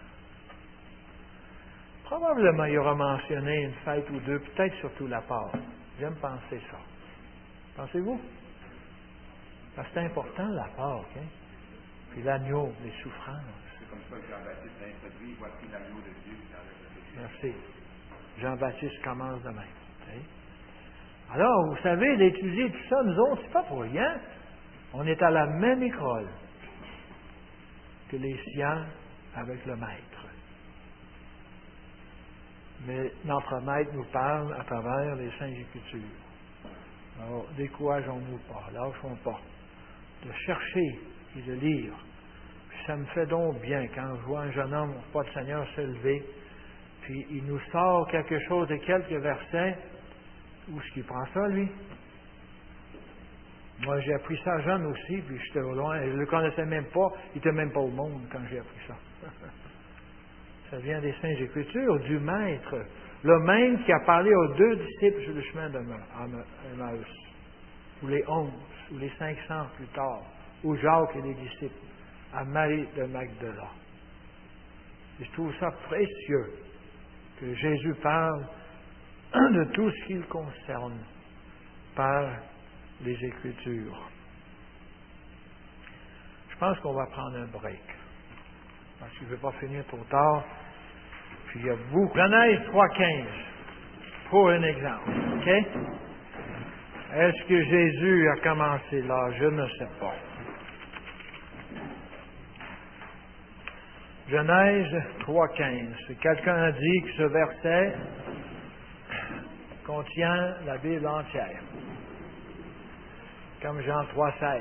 Probablement, il aura mentionné une fête ou deux, peut-être surtout la Pâque. J'aime penser ça. Pensez-vous? Parce que c'est important, la Pâque, hein? Puis l'agneau, les souffrances. C'est comme ça que Jean-Baptiste a introduit, voici l'agneau de Dieu qui enlève le péché. Merci. Jean-Baptiste commence demain. Okay? Alors, vous savez, d'étudier tout ça, nous autres, c'est pas pour rien. On est à la même école que les siens avec le maître. Mais notre maître nous parle à travers les Saintes Écritures. Alors, décourageons-nous pas, lâchons pas, de chercher et de lire. Puis ça me fait donc bien quand je vois un jeune homme, pas de Seigneur, se lever, puis il nous sort quelque chose de quelques versets. Où est-ce qu'il prend ça, lui? Moi, j'ai appris ça jeune aussi, puis j'étais au loin, je ne le connaissais même pas, il n'était même pas au monde quand j'ai appris ça. Ça vient des Saintes Écritures, du Maître, le même qui a parlé aux 2 disciples sur le chemin d'Emmaüs, ou les 11, ou les 500 plus tard, ou Jacques et les disciples, à Marie de Magdala. Et je trouve ça précieux que Jésus parle de tout ce qui le concerne par les Écritures. Je pense qu'on va prendre un break, parce qu'il ne veut pas finir trop tard. Puis il y a beaucoup. Genèse 3,15, pour un exemple. OK? Est-ce que Jésus a commencé là? Je ne sais pas. Genèse 3,15. Quelqu'un a dit que ce verset contient la Bible entière. Comme Jean 3,16.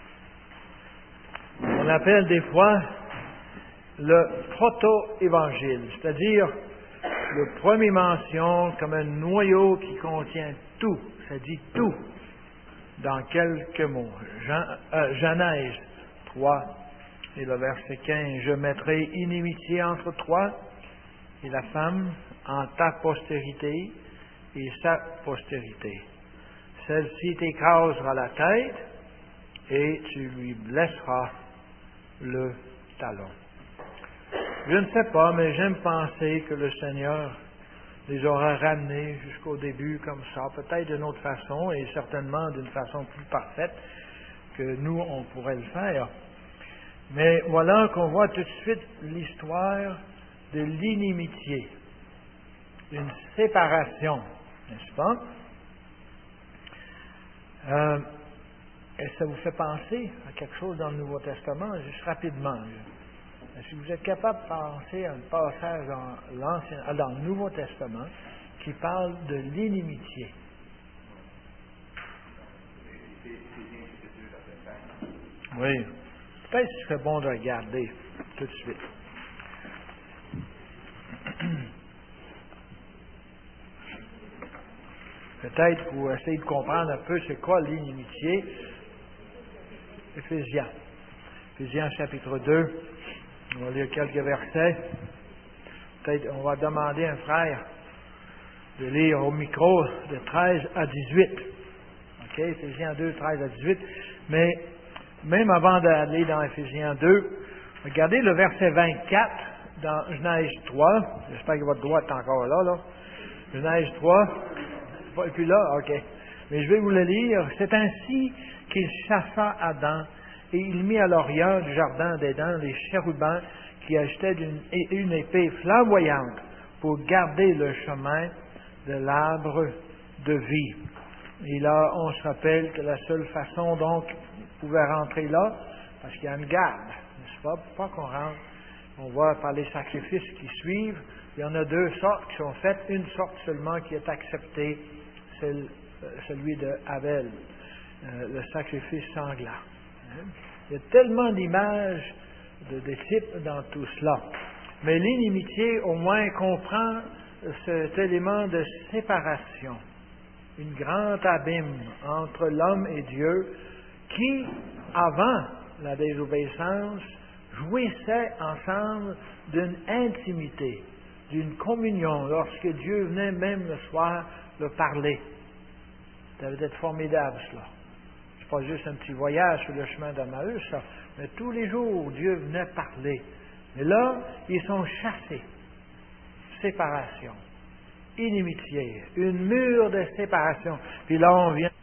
On l'appelle des fois le proto-évangile, c'est-à-dire le premier mention comme un noyau qui contient tout, ça dit tout, dans quelques mots. Genèse 3 et le verset 15, je mettrai inimitié entre toi et la femme, en ta postérité et sa postérité. Celle-ci t'écrasera la tête et tu lui blesseras le talon. Je ne sais pas, mais j'aime penser que le Seigneur les aura ramenés jusqu'au début comme ça, peut-être d'une autre façon et certainement d'une façon plus parfaite que nous, on pourrait le faire. Mais voilà qu'on voit tout de suite l'histoire de l'inimitié, une séparation, n'est-ce pas? Est-ce que ça vous fait penser à quelque chose dans le Nouveau Testament, juste rapidement? Si vous êtes capable de penser à un passage dans le Nouveau Testament qui parle de l'inimitié. Oui. Peut-être que ce serait bon de regarder tout de suite. Peut-être pour essayer de comprendre un peu c'est quoi l'inimitié. Éphésiens chapitre 2. On va lire quelques versets. Peut-être on va demander à un frère de lire au micro de 13 à 18. OK? Éphésiens 2, 13 à 18. Mais même avant d'aller dans Éphésiens 2, regardez le verset 24 dans Genèse 3. J'espère que votre droite est encore là. Genèse 3. Et puis là, OK. Mais je vais vous le lire. C'est ainsi qu'il chassa Adam et il mit à l'orient du jardin d'Éden les chérubins qui agitaient une épée flamboyante pour garder le chemin de l'arbre de vie. Et là, on se rappelle que la seule façon, donc, on pouvait rentrer là, parce qu'il y a une garde, n'est-ce pas? Pour pas qu'on rentre, on voit par les sacrifices qui suivent, il y en a 2 sortes qui sont faites, une sorte seulement qui est acceptée, c'est celui de Abel, le sacrifice sanglant. Il y a tellement d'images de types dans tout cela. Mais l'inimitié, au moins, comprend cet élément de séparation, une grande abîme entre l'homme et Dieu qui, avant la désobéissance, jouissaient ensemble d'une intimité, d'une communion, lorsque Dieu venait même le soir leur parler. Ça devait être formidable, cela. C'est pas juste un petit voyage sur le chemin d'Emmaüs, ça, mais tous les jours, Dieu venait parler. Mais là, ils sont chassés. Séparation. Inimitié. Une mur de séparation. Puis là, on vient.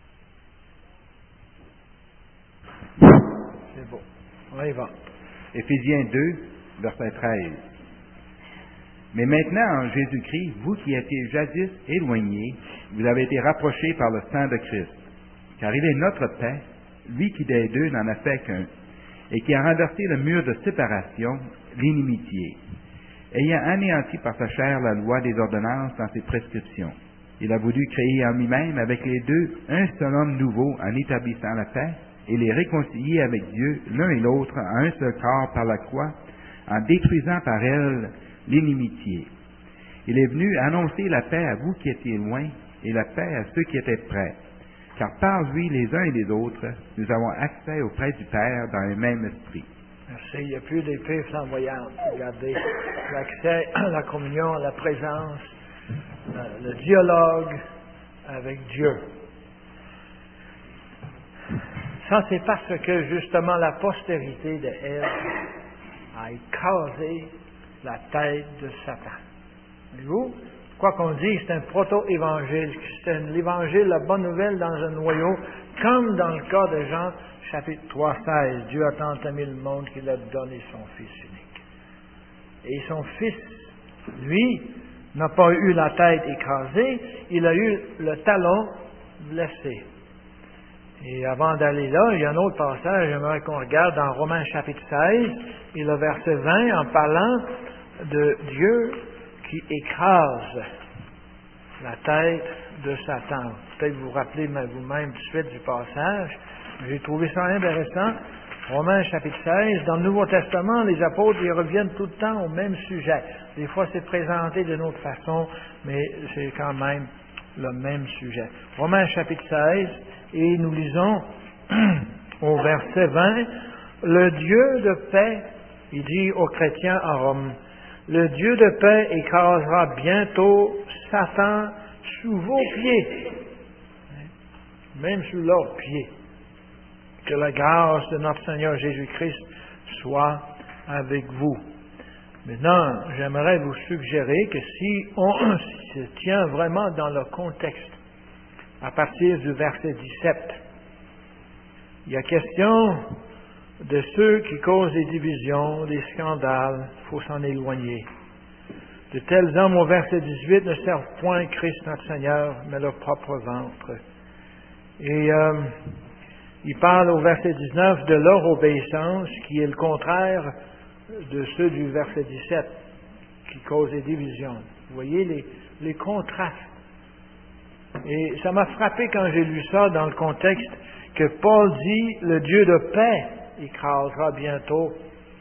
C'est beau. On y va. Éphésiens 2, verset 13. Mais maintenant, en Jésus-Christ, vous qui étiez jadis éloignés, vous avez été rapprochés par le sang de Christ. Car il est notre paix, lui qui des deux n'en a fait qu'un, et qui a renversé le mur de séparation, l'inimitié, ayant anéanti par sa chair la loi des ordonnances dans ses prescriptions. Il a voulu créer en lui-même avec les deux un seul homme nouveau en établissant la paix, et les réconcilier avec Dieu l'un et l'autre en un seul corps par la croix, en détruisant par elle l'inimitié. Il est venu annoncer la paix à vous qui étiez loin et la paix à ceux qui étaient près. Car par lui, les uns et les autres, nous avons accès auprès du Père dans le même esprit. Merci. Il n'y a plus d'épée flamboyante. Regardez, l'accès à la communion, à la présence, le dialogue avec Dieu. Ça, c'est parce que, justement, la postérité de Ève a écrasé la tête de Satan. Voyez-vous? Quoi qu'on dise, c'est un proto-évangile. C'est l'évangile, la bonne nouvelle dans un noyau, comme dans le cas de Jean, chapitre 3, 16. Dieu a tant aimé le monde qu'il a donné son Fils unique. Et son Fils, lui, n'a pas eu la tête écrasée, il a eu le talon blessé. Et avant d'aller là, il y a un autre passage, j'aimerais qu'on regarde dans Romains chapitre 16, et le verset 20, en parlant de Dieu qui écrase la tête de Satan. Peut-être vous vous rappelez vous-même tout de suite du passage. J'ai trouvé ça intéressant. Romains chapitre 16, dans le Nouveau Testament, les apôtres ils reviennent tout le temps au même sujet. Des fois, c'est présenté d'une autre façon, mais c'est quand même le même sujet. Romains chapitre 16, et nous lisons au verset 20, le Dieu de paix, il dit aux chrétiens à Rome, le Dieu de paix écrasera bientôt Satan sous vos pieds, même sous leurs pieds. Que la grâce de notre Seigneur Jésus-Christ soit avec vous. Maintenant, j'aimerais vous suggérer que si on se tient vraiment dans le contexte, à partir du verset 17, il y a question de ceux qui causent des divisions, des scandales, il faut s'en éloigner. De tels hommes, au verset 18, ne servent point Christ notre Seigneur, mais leur propre ventre. Et il parle au verset 19 de leur obéissance, qui est le contraire de ceux du verset 17, qui causent des divisions. Vous voyez les contrastes. Et ça m'a frappé quand j'ai lu ça dans le contexte que Paul dit, le Dieu de paix écrasera bientôt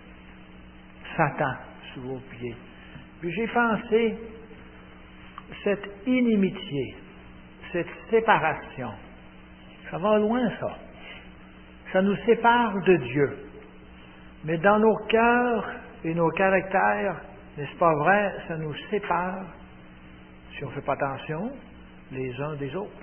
Satan sous vos pieds. Puis j'ai pensé, cette inimitié, cette séparation, ça va loin ça. Ça nous sépare de Dieu. Mais dans nos cœurs et nos caractères, n'est-ce pas vrai, ça nous sépare, si on ne fait pas attention, les uns des autres.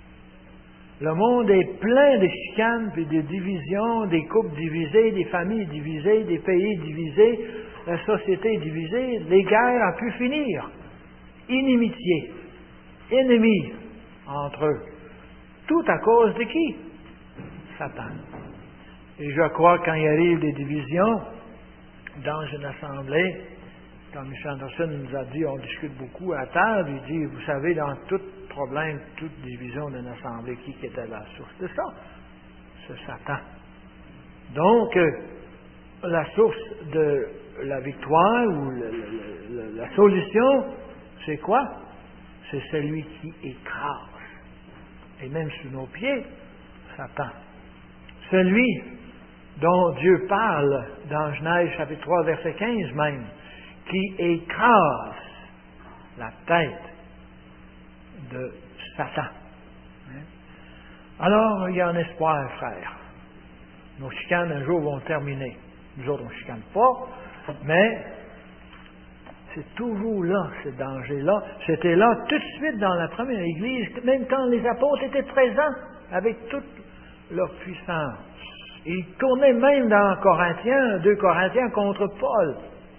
Le monde est plein de chicanes et de divisions, des couples divisés, des familles divisées, des pays divisés, la société divisée, les guerres ont pu finir. Inimitié, ennemis entre eux. Tout à cause de qui? Satan. Et je crois quand il arrive des divisions dans une assemblée, comme M. Anderson nous a dit, on discute beaucoup à table, il dit, vous savez, dans tout problème, toute division d'une assemblée, qui était la source de ça? C'est Satan. Donc, la source de la victoire ou la solution, c'est quoi? C'est celui qui écrase. Et même sous nos pieds, Satan. Celui dont Dieu parle dans Genèse chapitre 3, verset 15 même, qui écrase la tête de Satan. Alors, il y a un espoir, frère. Nos chicanes un jour vont terminer. Nous autres, on ne chicane pas, mais c'est toujours là, ce danger-là. C'était là tout de suite dans la première Église, même quand les apôtres étaient présents, avec toute leur puissance. Ils tournaient même dans Corinthiens, 2 Corinthiens, contre Paul.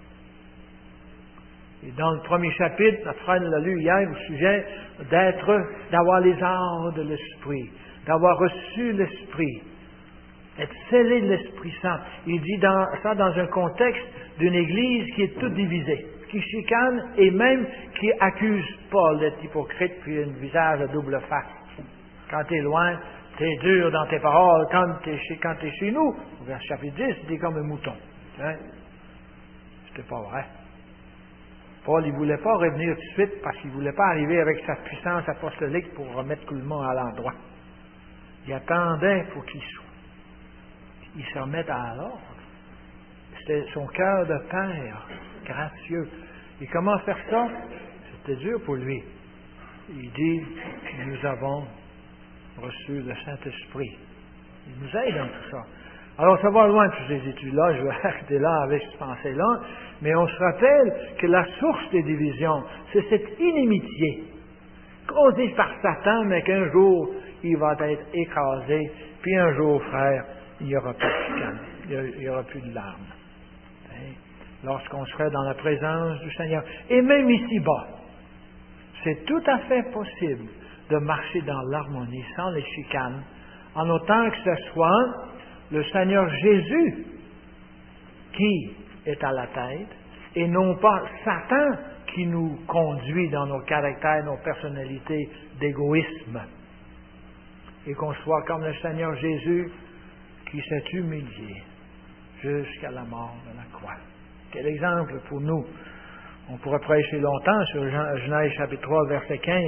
Et dans le premier chapitre, notre frère l'a lu hier, au sujet d'avoir les arts de l'Esprit, d'avoir reçu l'Esprit, être scellé de l'Esprit Saint. Il dit ça dans un contexte d'une Église qui est toute divisée, qui chicane et même qui accuse Paul d'être hypocrite puis un visage à double face. Quand tu es loin, tu es dur dans tes paroles. Quand tu es chez nous, vers chapitre 10, tu es comme un mouton. Hein? C'était pas vrai. Paul, il ne voulait pas revenir tout de suite parce qu'il ne voulait pas arriver avec sa puissance apostolique pour remettre tout le monde à l'endroit. Il attendait pour qu'il se remette à l'ordre. C'était son cœur de père, gracieux. Et comment faire ça? C'était dur pour lui. Il dit, nous avons reçu le Saint-Esprit. Il nous aide dans tout ça. Alors, ça va loin, toutes ces études-là, je vais arrêter là avec cette pensée-là, mais on se rappelle que la source des divisions, c'est cette inimitié, causée par Satan, mais qu'un jour, il va être écrasé, puis un jour, frère, il n'y aura plus de chicane, il n'y aura plus de larmes. Lorsqu'on serait dans la présence du Seigneur. Et même ici-bas, c'est tout à fait possible de marcher dans l'harmonie, sans les chicanes, en autant que ce soit le Seigneur Jésus qui est à la tête, et non pas Satan qui nous conduit dans nos caractères, nos personnalités d'égoïsme. Et qu'on soit comme le Seigneur Jésus qui s'est humilié jusqu'à la mort de la croix. Quel exemple pour nous! On pourrait prêcher longtemps sur Genèse chapitre 3, verset 15.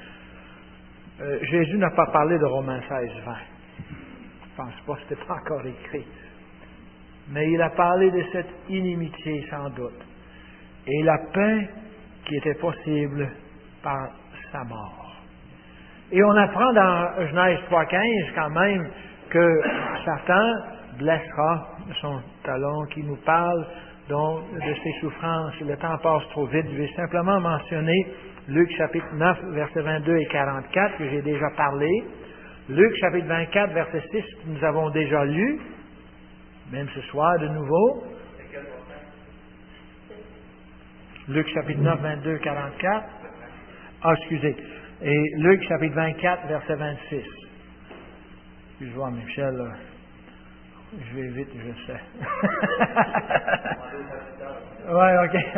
Jésus n'a pas parlé de Romains 16, 20. Je ne pense pas que ce n'était pas encore écrit. Mais il a parlé de cette inimitié, sans doute. Et la paix qui était possible par sa mort. Et on apprend dans Genèse 3,15 quand même que Satan blessera son talon, qui nous parle donc de ses souffrances. Le temps passe trop vite. Je vais simplement mentionner Luc chapitre 9, versets 22 et 44, que j'ai déjà parlé. Luc chapitre 24, verset 6, que nous avons déjà lu, même ce soir de nouveau. Luc chapitre 9, 22, 44. Ah, excusez. Et Luc chapitre 24, verset 26. Excuse-moi, Michel, là. Je vais vite, je sais. Oui,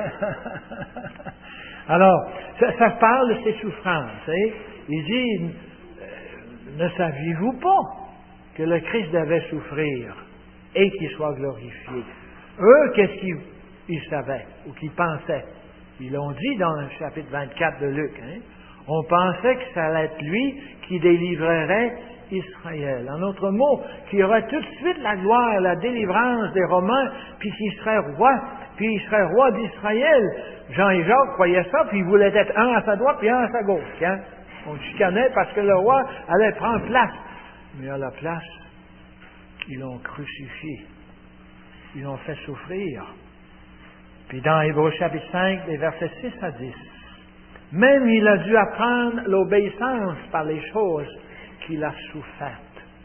OK. Alors, ça parle de ses souffrances. Hein? Il dit, ne saviez-vous pas que le Christ devait souffrir et qu'il soit glorifié? Eux, qu'est-ce qu'ils savaient ou qu'ils pensaient? Ils l'ont dit dans le chapitre 24 de Luc. Hein? On pensait que ça allait être lui qui délivrerait Israël. En d'autres mots, qu'il y aurait tout de suite la gloire, la délivrance des Romains, puis qu'il serait roi, puis il serait roi d'Israël. Jean et Jacques croyaient ça, puis ils voulaient être un à sa droite, puis un à sa gauche. Hein? On chicanait parce que le roi allait prendre place. Mais à la place, ils l'ont crucifié. Ils l'ont fait souffrir. Puis dans Hébreux chapitre 5, les versets 6 à 10, même il a dû apprendre l'obéissance par les choses qu'il a souffertes.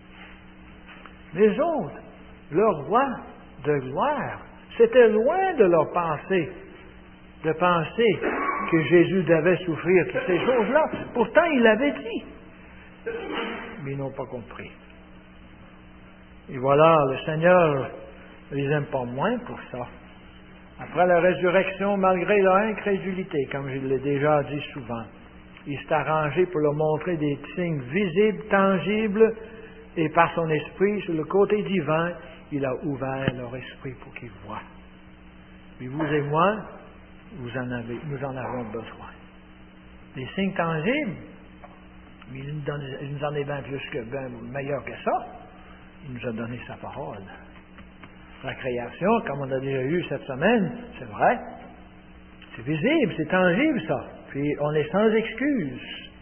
Les autres, le roi de gloire, c'était loin de leur pensée, de penser que Jésus devait souffrir toutes ces choses-là. Pourtant, il l'avait dit. Mais ils n'ont pas compris. Et voilà, le Seigneur ne les aime pas moins pour ça. Après la résurrection, malgré leur incrédulité, comme je l'ai déjà dit souvent, il s'est arrangé pour leur montrer des signes visibles, tangibles, et par son esprit, sur le côté divin, il a ouvert leur esprit pour qu'ils voient. Puis vous et moi, nous en avons besoin. Des signes tangibles, mais il nous en est bien plus que bien meilleur que ça. Il nous a donné sa parole. La création, comme on a déjà eu cette semaine, c'est vrai. C'est visible, c'est tangible ça. Puis on est sans excuse.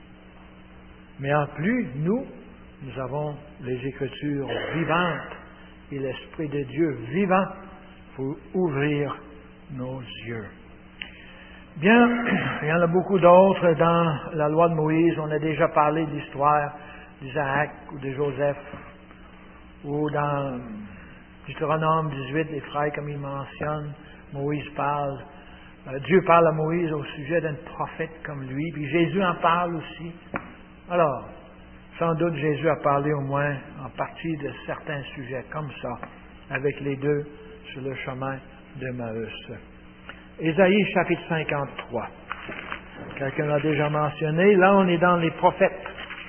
Mais en plus, nous avons les Écritures vivantes et l'Esprit de Dieu vivant faut ouvrir nos yeux. Bien, il y en a beaucoup d'autres dans la loi de Moïse. On a déjà parlé de l'histoire d'Isaac ou de Joseph, ou dans Deutéronome 18, les frères, comme il mentionne, Moïse parle. Dieu parle à Moïse au sujet d'un prophète comme lui, puis Jésus en parle aussi. Alors, sans doute Jésus a parlé au moins en partie de certains sujets comme ça, avec les deux sur le chemin d'Emmaüs. Ésaïe chapitre 53. Quelqu'un l'a déjà mentionné. Là, on est dans les prophètes.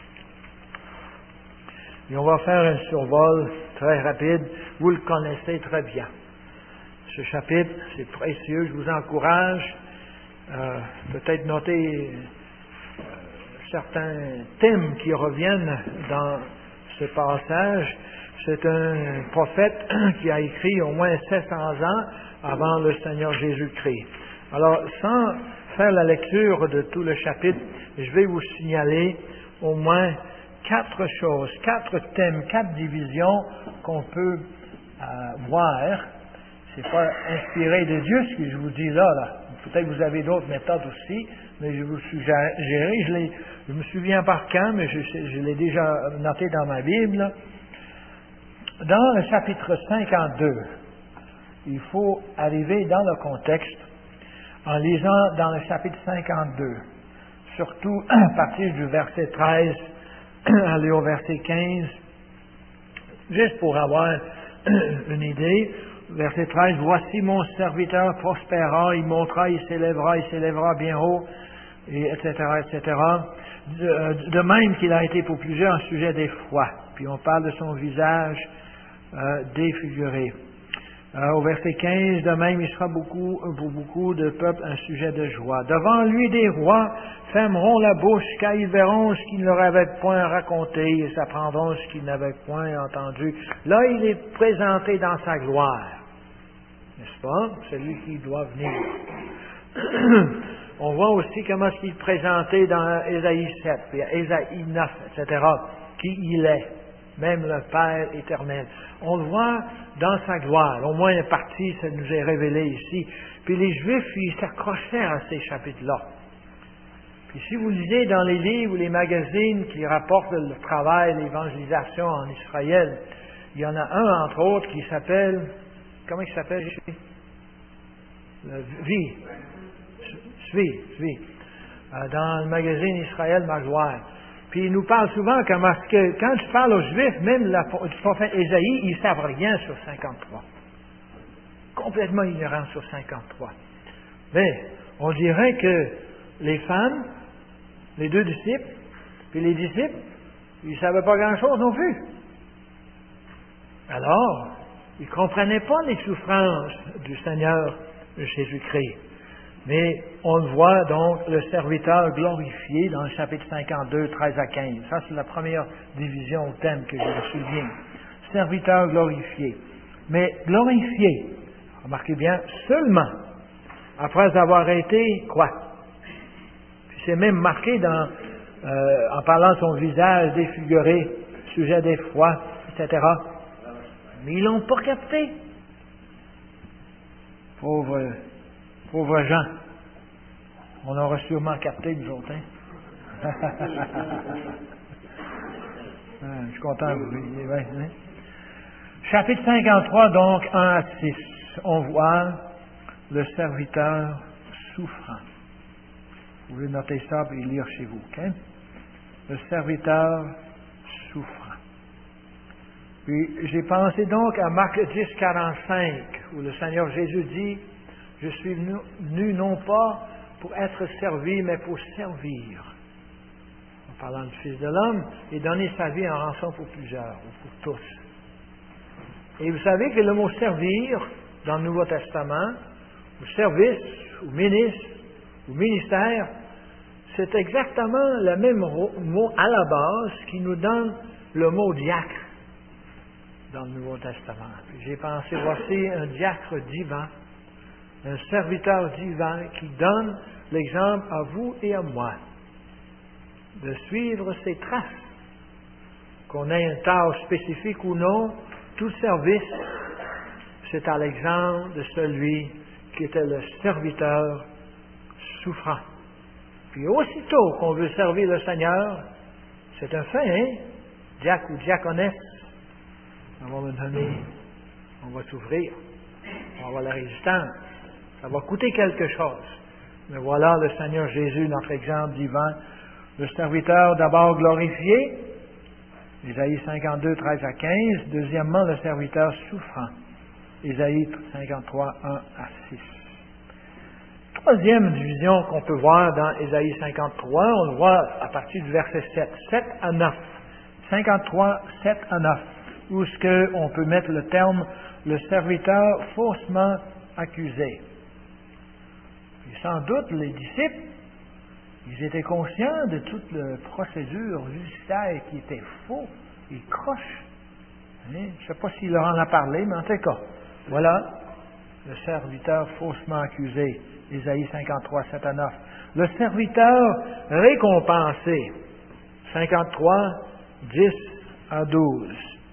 Et on va faire un survol très rapide. Vous le connaissez très bien. Ce chapitre, c'est précieux. Je vous encourage peut-être noter certains thèmes qui reviennent dans ce passage. C'est un prophète qui a écrit au moins 700 ans avant le Seigneur Jésus-Christ. Alors, sans faire la lecture de tout le chapitre, je vais vous signaler au moins 4 choses, 4 thèmes, 4 divisions qu'on peut voir. C'est pas inspiré de Dieu ce que je vous dis là. Peut-être que vous avez d'autres méthodes aussi, mais je vous suggère, je me souviens par quand, mais je l'ai déjà noté dans ma Bible. Dans le chapitre 52, il faut arriver dans le contexte en lisant dans le chapitre 52, surtout à partir du verset 13, aller au verset 15, juste pour avoir une idée. Verset 13, « Voici mon serviteur prospérera, il montera, il s'élèvera bien haut, et etc., etc. » De même qu'il a été pour plusieurs un sujet d'effroi. Puis on parle de son visage défiguré. Au verset 15, de même, il sera pour beaucoup de peuples un sujet de joie. Devant lui, des rois fermeront la bouche, car ils verront ce qu'ils ne leur avaient point raconté, et s'apprendront ce qu'ils n'avaient point entendu. Là, il est présenté dans sa gloire. N'est-ce pas? Celui qui doit venir. On voit aussi comment il est présenté dans Ésaïe 7, puis Ésaïe 9, etc., qui il est, même le Père éternel. On le voit dans sa gloire. Au moins une partie, ça nous est révélé ici. Puis les Juifs, ils s'accrochaient à ces chapitres-là. Puis si vous lisez dans les livres ou les magazines qui rapportent le travail, l'évangélisation en Israël, il y en a un, entre autres, qui s'appelle... Comment il s'appelle ici? Vie. Dans le magazine Israël, ma gloire. Puis il nous parle souvent que quand tu parles aux Juifs, même du prophète Ésaïe, ils ne savent rien sur 53. Complètement ignorants sur 53. Mais on dirait que les femmes, les 2 disciples, puis les disciples, ils ne savaient pas grand-chose non plus. Alors, ils ne comprenaient pas les souffrances du Seigneur Jésus-Christ. Mais on le voit donc, le serviteur glorifié dans le chapitre 52, 13 à 15. Ça, c'est la première division au thème que je me souviens. Serviteur glorifié. Mais glorifié, remarquez bien, seulement après avoir été quoi? Puis c'est même marqué en parlant de son visage défiguré, sujet d'effroi, etc. Mais ils l'ont pas capté. Pauvres gens. On aura sûrement capté, nous autres, hein? Je suis content que vous voyez. Ouais, hein? Chapitre 53, donc, 1 à 6. On voit le serviteur souffrant. Vous pouvez noter ça et lire chez vous, ok? Le serviteur souffrant. Puis, j'ai pensé donc à Marc 10, 45, où le Seigneur Jésus dit, « Je suis venu non pas pour être servi, mais pour servir. » En parlant du Fils de l'homme, et donner sa vie en rançon pour plusieurs, ou pour tous. Et vous savez que le mot « servir » dans le Nouveau Testament, ou service, ou ministre, ou ministère, c'est exactement le même mot à la base qui nous donne le mot « diacre » dans le Nouveau Testament. Puis j'ai pensé, voici un diacre divin, un serviteur divin qui donne l'exemple à vous et à moi de suivre ses traces. Qu'on ait une tâche spécifique ou non, tout service c'est à l'exemple de celui qui était le serviteur souffrant. Puis aussitôt qu'on veut servir le Seigneur, c'est un fait, hein? Diacre ou diaconesse, à un moment donné, on va souffrir, on va avoir la résistance, ça va coûter quelque chose. Mais voilà le Seigneur Jésus, notre exemple divin, le serviteur d'abord glorifié, Ésaïe 52, 13 à 15, deuxièmement le serviteur souffrant, Ésaïe 53, 1 à 6. Troisième division qu'on peut voir dans Ésaïe 53, on le voit à partir du verset 7, 7 à 9. 53, 7 à 9, où est-ce qu'on peut mettre le terme « le serviteur faussement accusé ». Et sans doute, les disciples, ils étaient conscients de toute la procédure judiciaire qui était faux et croche. Hein? Je ne sais pas s'il leur en a parlé, mais en tout cas, voilà le serviteur faussement accusé, Ésaïe 53, 7 à 9. Le serviteur récompensé, 53, 10 à 12.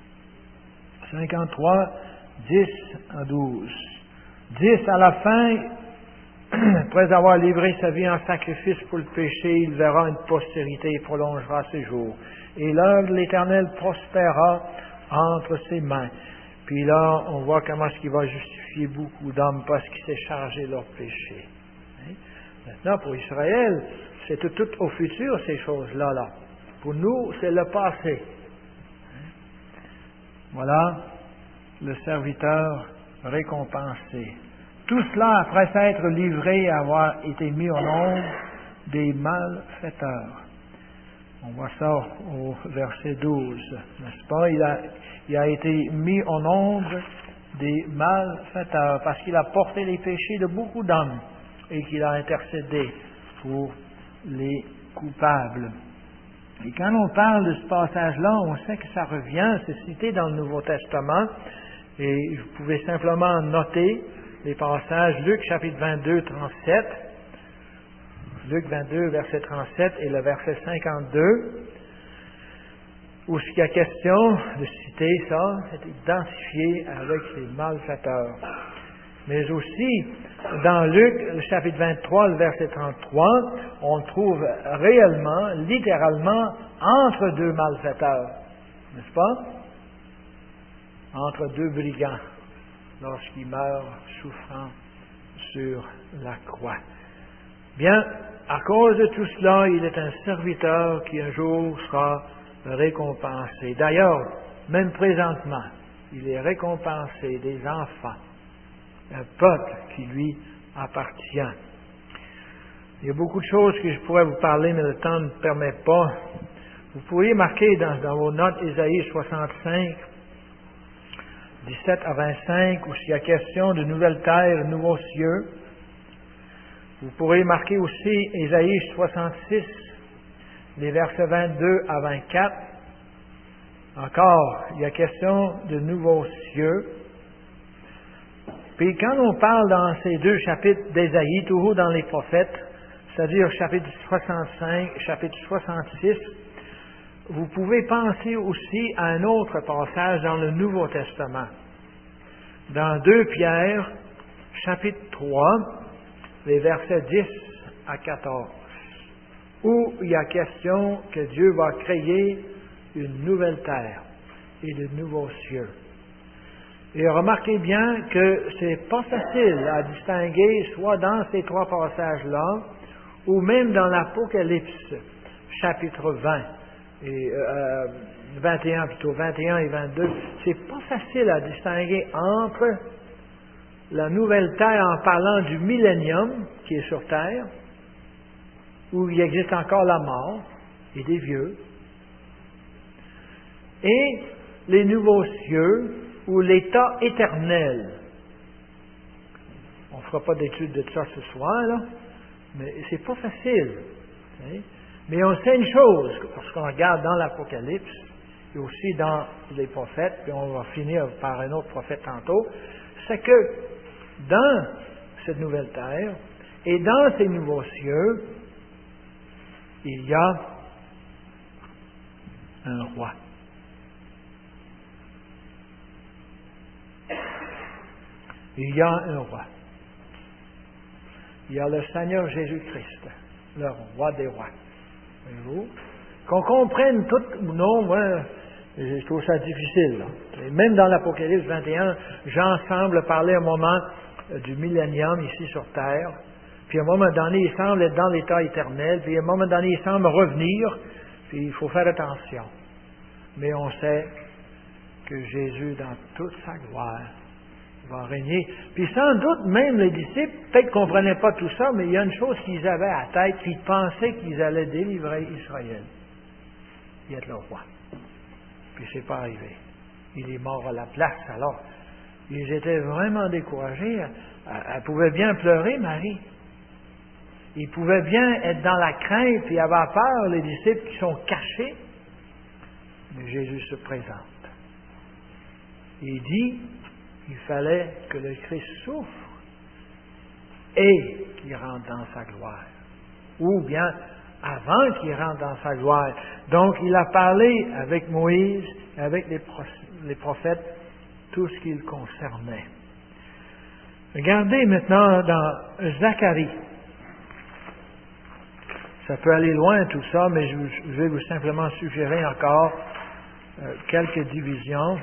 53, 10 à 12. 10 à la fin, après avoir livré sa vie en sacrifice pour le péché, il verra une postérité et prolongera ses jours. Et l'œuvre de l'Éternel prospérera entre ses mains. Puis là, on voit comment est-ce qu'il va justifier beaucoup d'hommes parce qu'il s'est chargé de leurs péchés. Hein? Maintenant, pour Israël, c'est tout au futur, ces choses-là. Là. Pour nous, c'est le passé. Hein? Voilà le serviteur récompensé. Tout cela après s'être livré à avoir été mis au nombre des malfaiteurs. On voit ça au verset 12, n'est-ce pas? Il a été mis au nombre des malfaiteurs parce qu'il a porté les péchés de beaucoup d'hommes et qu'il a intercédé pour les coupables. Et quand on parle de ce passage-là, on sait que ça revient, c'est cité dans le Nouveau Testament, et vous pouvez simplement noter les passages, Luc chapitre 22, 37, Luc 22, verset 37 et le verset 52, où ce qu'il y a question de citer ça, c'est identifié avec les malfaiteurs. Mais aussi, dans Luc, le chapitre 23, le verset 33, on le trouve réellement, littéralement, entre deux malfaiteurs, n'est-ce pas? Entre deux brigands, lorsqu'ils meurent souffrant sur la croix. Bien, à cause de tout cela, il est un serviteur qui un jour sera récompensé. D'ailleurs, même présentement, il est récompensé des enfants, un peuple qui lui appartient. Il y a beaucoup de choses que je pourrais vous parler, mais le temps ne permet pas. Vous pourriez marquer dans vos notes Ésaïe 65, 17 à 25, où il y a question de nouvelles terres et nouveaux cieux. Vous pourrez marquer aussi Ésaïe 66, les versets 22 à 24. Encore, il y a question de nouveaux cieux. Puis quand on parle dans ces deux chapitres d'Ésaïe, toujours dans les prophètes, c'est-à-dire chapitre 65, chapitre 66, vous pouvez penser aussi à un autre passage dans le Nouveau Testament. Dans 2 Pierre, chapitre 3, les versets 10 à 14, où il y a question que Dieu va créer une nouvelle terre et de nouveaux cieux. Et remarquez bien que c'est pas facile à distinguer, soit dans ces trois passages-là, ou même dans l'Apocalypse, chapitre 20, et 21 plutôt, 21 et 22, c'est pas facile à distinguer entre la nouvelle terre en parlant du millénium qui est sur terre, où il existe encore la mort et des vieux, et les nouveaux cieux, ou l'état éternel. On ne fera pas d'étude de ça ce soir, là, mais c'est pas facile. Hein? Mais on sait une chose, parce qu'on regarde dans l'Apocalypse, et aussi dans les prophètes, puis on va finir par un autre prophète tantôt, c'est que dans cette nouvelle terre, et dans ces nouveaux cieux, il y a un roi. Il y a un roi. Il y a le Seigneur Jésus-Christ, le roi des rois. Voyez-vous? Qu'on comprenne tout ou non, moi, je trouve ça difficile. Là. Et même dans l'Apocalypse 21, Jean semble parler un moment du millénium ici sur terre. Puis à un moment donné, il semble être dans l'état éternel. Puis à un moment donné, il semble revenir. Puis il faut faire attention. Mais on sait que Jésus, dans toute sa gloire, va régner. Puis sans doute, même les disciples, peut-être ne comprenaient pas tout ça, mais il y a une chose qu'ils avaient à la tête, qu'ils pensaient qu'ils allaient délivrer Israël. Il est le roi. Puis c'est pas arrivé. Il est mort à la place. Alors, ils étaient vraiment découragés. Elle pouvait bien pleurer, Marie. Ils pouvaient bien être dans la crainte et avoir peur, les disciples qui sont cachés. Mais Jésus se présente. Il dit qu'il fallait que le Christ souffre et qu'il rentre dans sa gloire. Ou bien avant qu'il rentre dans sa gloire. Donc, il a parlé avec Moïse, avec les prophètes, tout ce qui le concernait. Regardez maintenant dans Zacharie. Ça peut aller loin tout ça, mais je vais vous simplement suggérer encore quelques divisions.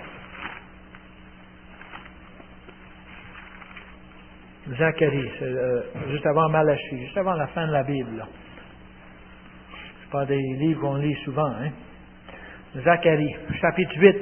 Zacharie, c'est juste avant Malachie, juste avant la fin de la Bible. Là. C'est pas des livres qu'on lit souvent. Hein? Zacharie, chapitre 8.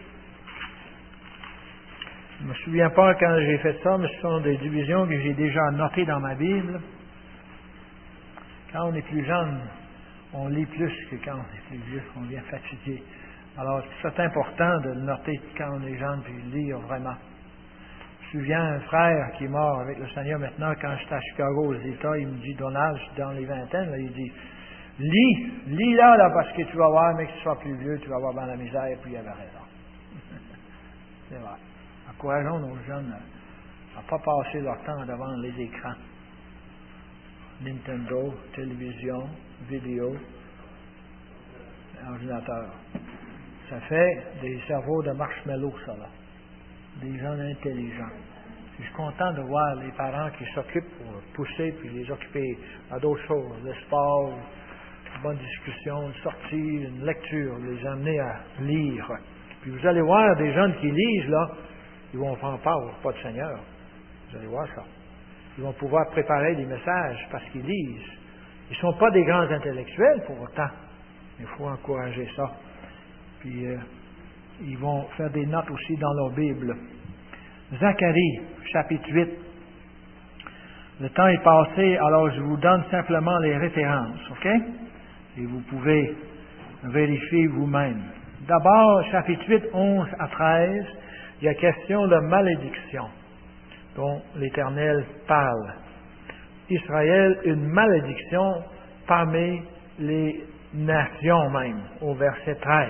Je ne me souviens pas quand j'ai fait ça, mais ce sont des divisions que j'ai déjà notées dans ma Bible. Quand on est plus jeune, on lit plus que quand on est plus vieux, on vient fatigué. Alors, c'est important de le noter quand on est jeune, puis lire vraiment. Je me souviens un frère qui est mort avec le Seigneur maintenant, quand j'étais à Chicago aux États, il me dit, Donald, je suis dans les vingtaines, là, il dit, lis là, parce que tu vas voir, mais que tu sois plus vieux, tu vas avoir dans la misère, et puis il avait raison. C'est vrai. Encourageons nos jeunes à ne pas passer leur temps devant les écrans. Nintendo, télévision, vidéo, ordinateur. Ça fait des cerveaux de marshmallow, ça là. Des gens intelligents. Je suis content de voir les parents qui s'occupent pour pousser puis les occuper à d'autres choses, le sport, une bonne discussion, une sortie, une lecture, les amener à lire. Puis vous allez voir des jeunes qui lisent, là, ils vont prendre part au repas du Seigneur. Vous allez voir ça. Ils vont pouvoir préparer des messages parce qu'ils lisent. Ils ne sont pas des grands intellectuels pour autant. Il faut encourager ça. Puis, ils vont faire des notes aussi dans leur Bible. Zacharie, chapitre 8. Le temps est passé, alors je vous donne simplement les références, OK? Et vous pouvez vérifier vous-même. D'abord, chapitre 8, 11 à 13, il y a question de malédiction dont l'Éternel parle. Israël, une malédiction parmi les nations même, au verset 13.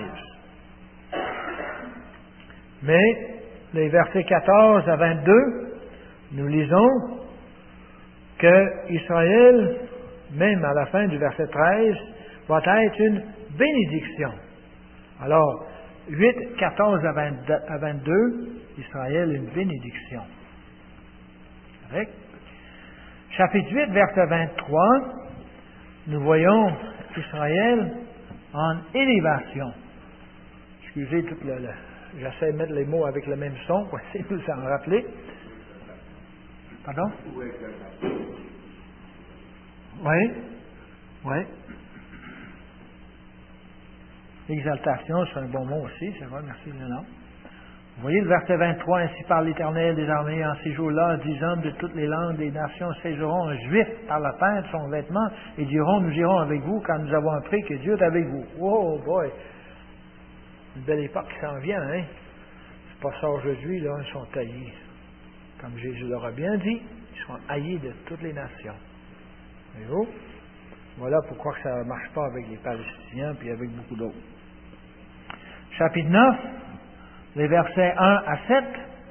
Mais les versets 14 à 22, nous lisons que Israël, même à la fin du verset 13, va être une bénédiction. Alors, 8, 14 à 22, Israël, une bénédiction. Correct? Chapitre 8, verset 23, nous voyons Israël en élévation. Excusez tout j'essaie de mettre les mots avec le même son pour essayer de vous en rappeler. Pardon? Oui. Oui. Exaltation, c'est un bon mot aussi, c'est vrai, merci Léonard. Vous voyez le verset 23, ainsi parle l'Éternel des armées en ces jours-là, 10 hommes de toutes les langues des nations saisiront un juif par la peine de son vêtement et diront, nous irons avec vous car nous avons appris que Dieu est avec vous. Oh boy! Une belle époque qui s'en vient, hein? C'est pas ça aujourd'hui, là, ils sont haïs. Comme Jésus leur a bien dit, ils sont haïs de toutes les nations. Voyez-vous? Voilà pourquoi ça ne marche pas avec les Palestiniens puis avec beaucoup d'autres. Chapitre 9, les versets 1 à 7.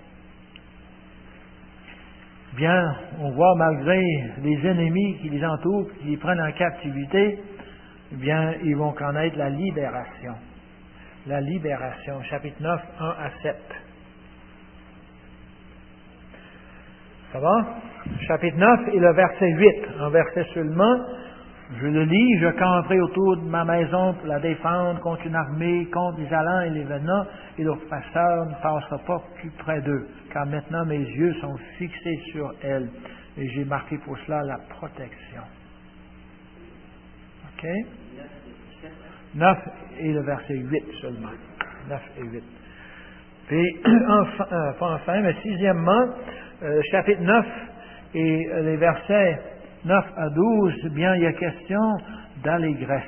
Bien, on voit malgré les ennemis qui les entourent, qui les prennent en captivité, bien, ils vont connaître la libération. La libération, chapitre 9, 1 à 7. Ça va? Chapitre 9 et le verset 8. Un verset seulement. Je le lis. Je camperai autour de ma maison pour la défendre contre une armée, contre les allants et les venants, et l'oppresseur ne passera pas plus près d'eux. Car maintenant mes yeux sont fixés sur elle. Et j'ai marqué pour cela la protection. OK? 9 et le verset 8 seulement. 9 et 8. Puis, enfin, mais sixièmement, chapitre 9 et les versets 9 à 12, bien, il y a question d'allégresse.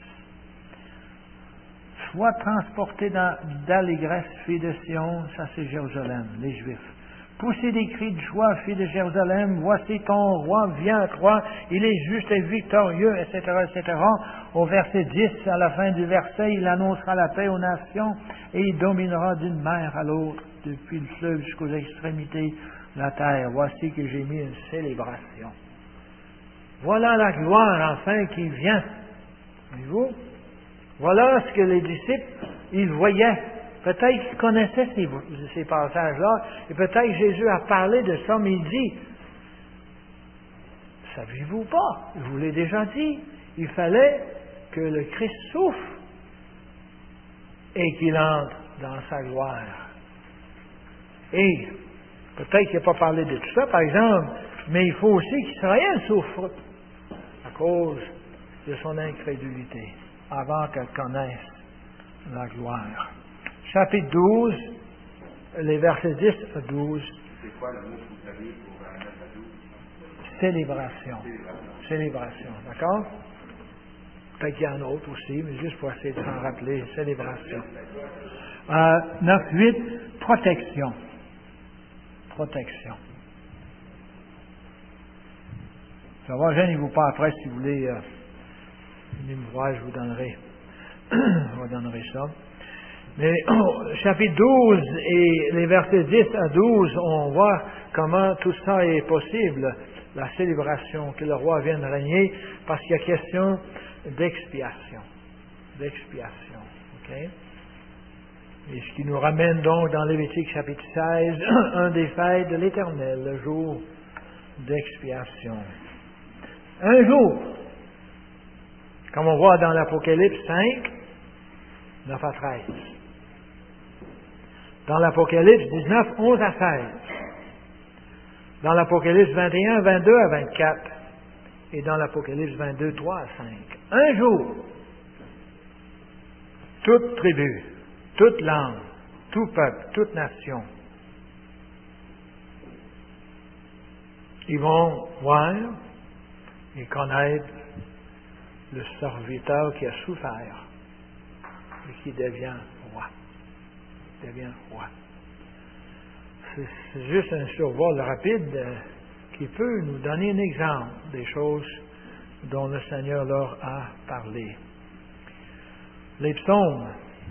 Sois transporté d'allégresse, fille de Sion, ça c'est Jérusalem, les Juifs. Poussez des cris de joie, fille de Jérusalem, voici ton roi vient à toi, il est juste et victorieux, etc., etc. Au verset 10, à la fin du verset, il annoncera la paix aux nations et il dominera d'une mer à l'autre, depuis le fleuve jusqu'aux extrémités de la terre. Voici que j'ai mis une célébration. Voilà la gloire enfin qui vient. Voyez-vous? Voilà ce que les disciples, ils voyaient. Peut-être qu'ils connaissaient ces passages-là, et peut-être Jésus a parlé de ça, mais il dit, saviez-vous pas, je vous l'ai déjà dit, il fallait que le Christ souffre et qu'il entre dans sa gloire. Et peut-être qu'il n'a pas parlé de tout ça, par exemple, mais il faut aussi qu'Israël souffre à cause de son incrédulité, avant qu'elle connaisse la gloire. Chapitre 12, les versets 10 à 12. C'est quoi le mot que vous avez pour 9 à 12? Célébration. Célébration, d'accord? Peut-être qu'il y en a d'autres aussi, mais juste pour essayer de s'en rappeler. Célébration. 9, 8, protection. Protection. Ça va, gênez-vous pas après, si vous voulez venir me voir, je vous donnerai. Je vous donnerai ça. Mais chapitre 12 et les versets 10 à 12, on voit comment tout ça est possible, la célébration, que le roi vienne régner, parce qu'il y a question d'expiation. D'expiation. OK? Et ce qui nous ramène donc dans Lévitique chapitre 16, un des fêtes de l'Éternel, le jour d'expiation. Un jour, comme on voit dans l'Apocalypse 5, 9 à 13. Dans l'Apocalypse 19, 11 à 16. Dans l'Apocalypse 21, 22 à 24. Et dans l'Apocalypse 22, 3 à 5. Un jour, toute tribu, toute langue, tout peuple, toute nation, ils vont voir et connaître le serviteur qui a souffert et qui devient roi. C'est juste un survol rapide qui peut nous donner un exemple des choses dont le Seigneur leur a parlé. Les psaumes.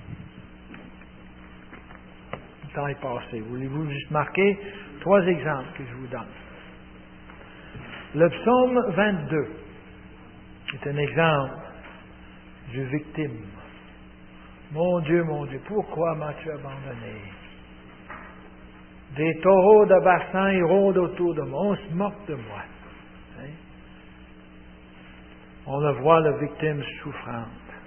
Le temps est passé. Voulez-vous juste marquer 3 exemples que je vous donne? Le psaume 22 est un exemple du victime. Mon Dieu, pourquoi m'as-tu abandonné? Des taureaux de bassin, ils rôdent autour de moi. On se moque de moi. Hein? On le voit, la victime souffrante.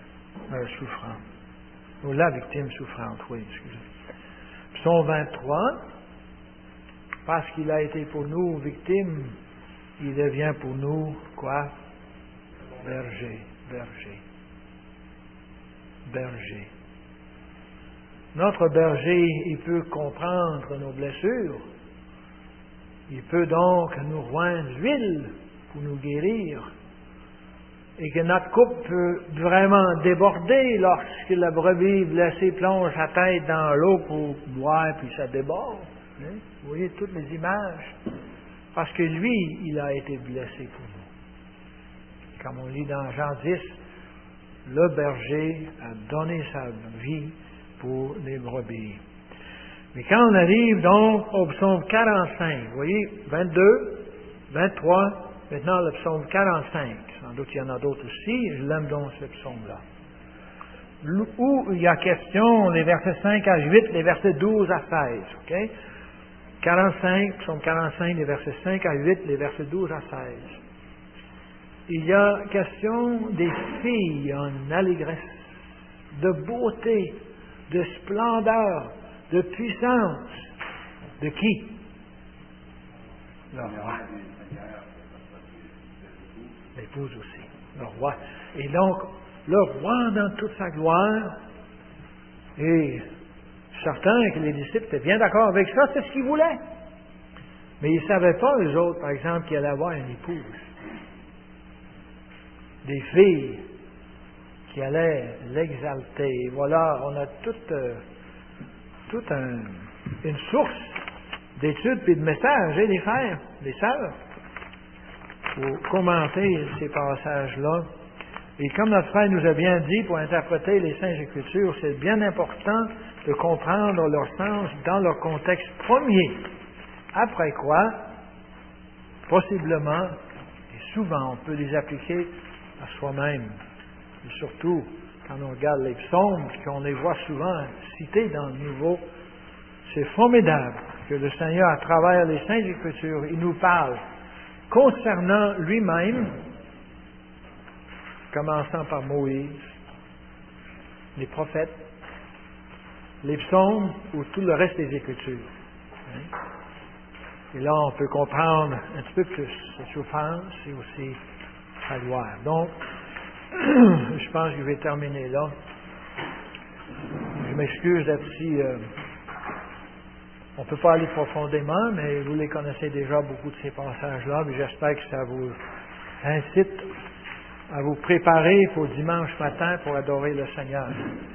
Ou la victime souffrante, oui, excusez. Psaume 23, parce qu'il a été pour nous victime, il devient pour nous, quoi? Berger. Notre berger, il peut comprendre nos blessures. Il peut donc nous joindre l'huile pour nous guérir. Et que notre coupe peut vraiment déborder lorsque la brebis blessée plonge sa tête dans l'eau pour boire, puis ça déborde. Hein? Vous voyez toutes les images. Parce que lui, il a été blessé pour nous. Comme on lit dans Jean 10, le berger a donné sa vie pour les brebis. Mais quand on arrive donc au psaume 45, vous voyez, 22, 23, maintenant le psaume 45, sans doute il y en a d'autres aussi, je l'aime donc ce psaume-là, où il y a question, les versets 5 à 8, les versets 12 à 16, ok? 45, psaume 45, les versets 5 à 8, les versets 12 à 16. Il y a question des filles en allégresse, de beauté, de splendeur, de puissance. De qui? Le roi. L'épouse aussi. Le roi. Et donc, le roi dans toute sa gloire, et certains que les disciples étaient bien d'accord avec ça, c'est ce qu'ils voulaient. Mais ils ne savaient pas, eux autres, par exemple, qu'il allait avoir une épouse. Des filles qui allaient l'exalter. Et voilà, on a toute une source d'études et de messages, et des frères, des sœurs, pour commenter ces passages-là. Et comme notre frère nous a bien dit, pour interpréter les Saintes Écritures, c'est bien important de comprendre leur sens dans leur contexte premier. Après quoi, possiblement, et souvent, on peut les appliquer à soi-même. Et surtout, quand on regarde les psaumes, qu'on les voit souvent cités dans le Nouveau, c'est formidable que le Seigneur, à travers les Saintes Écritures, il nous parle concernant lui-même, commençant par Moïse, les prophètes, les psaumes ou tout le reste des Écritures. Et là, on peut comprendre un petit peu plus sa souffrance et aussi sa gloire. Donc, je pense que je vais terminer là. Je m'excuse d'être si... on ne peut pas aller profondément, mais vous les connaissez déjà, beaucoup de ces passages-là, mais j'espère que ça vous incite à vous préparer pour dimanche matin pour adorer le Seigneur.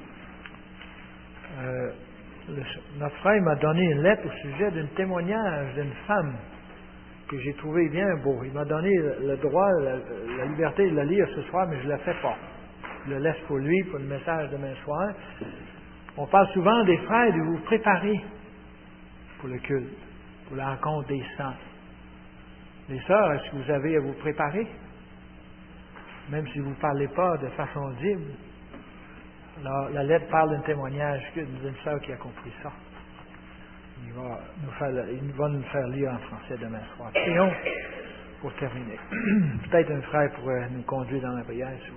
Notre frère m'a donné une lettre au sujet d'un témoignage d'une femme que j'ai trouvé bien beau. Il m'a donné le droit, la liberté de le lire ce soir, mais je ne le fais pas. Je le laisse pour lui, pour le message demain soir. On parle souvent des frères de vous préparer pour le culte, pour la rencontre des saints. Les sœurs, est-ce que vous avez à vous préparer? Même si vous ne parlez pas de façon audible. Alors, la lettre parle d'un témoignage d'une sœur qui a compris ça. Il va nous faire lire en français demain soir. Prions pour terminer. Peut-être un frère pourrait nous conduire dans la prière.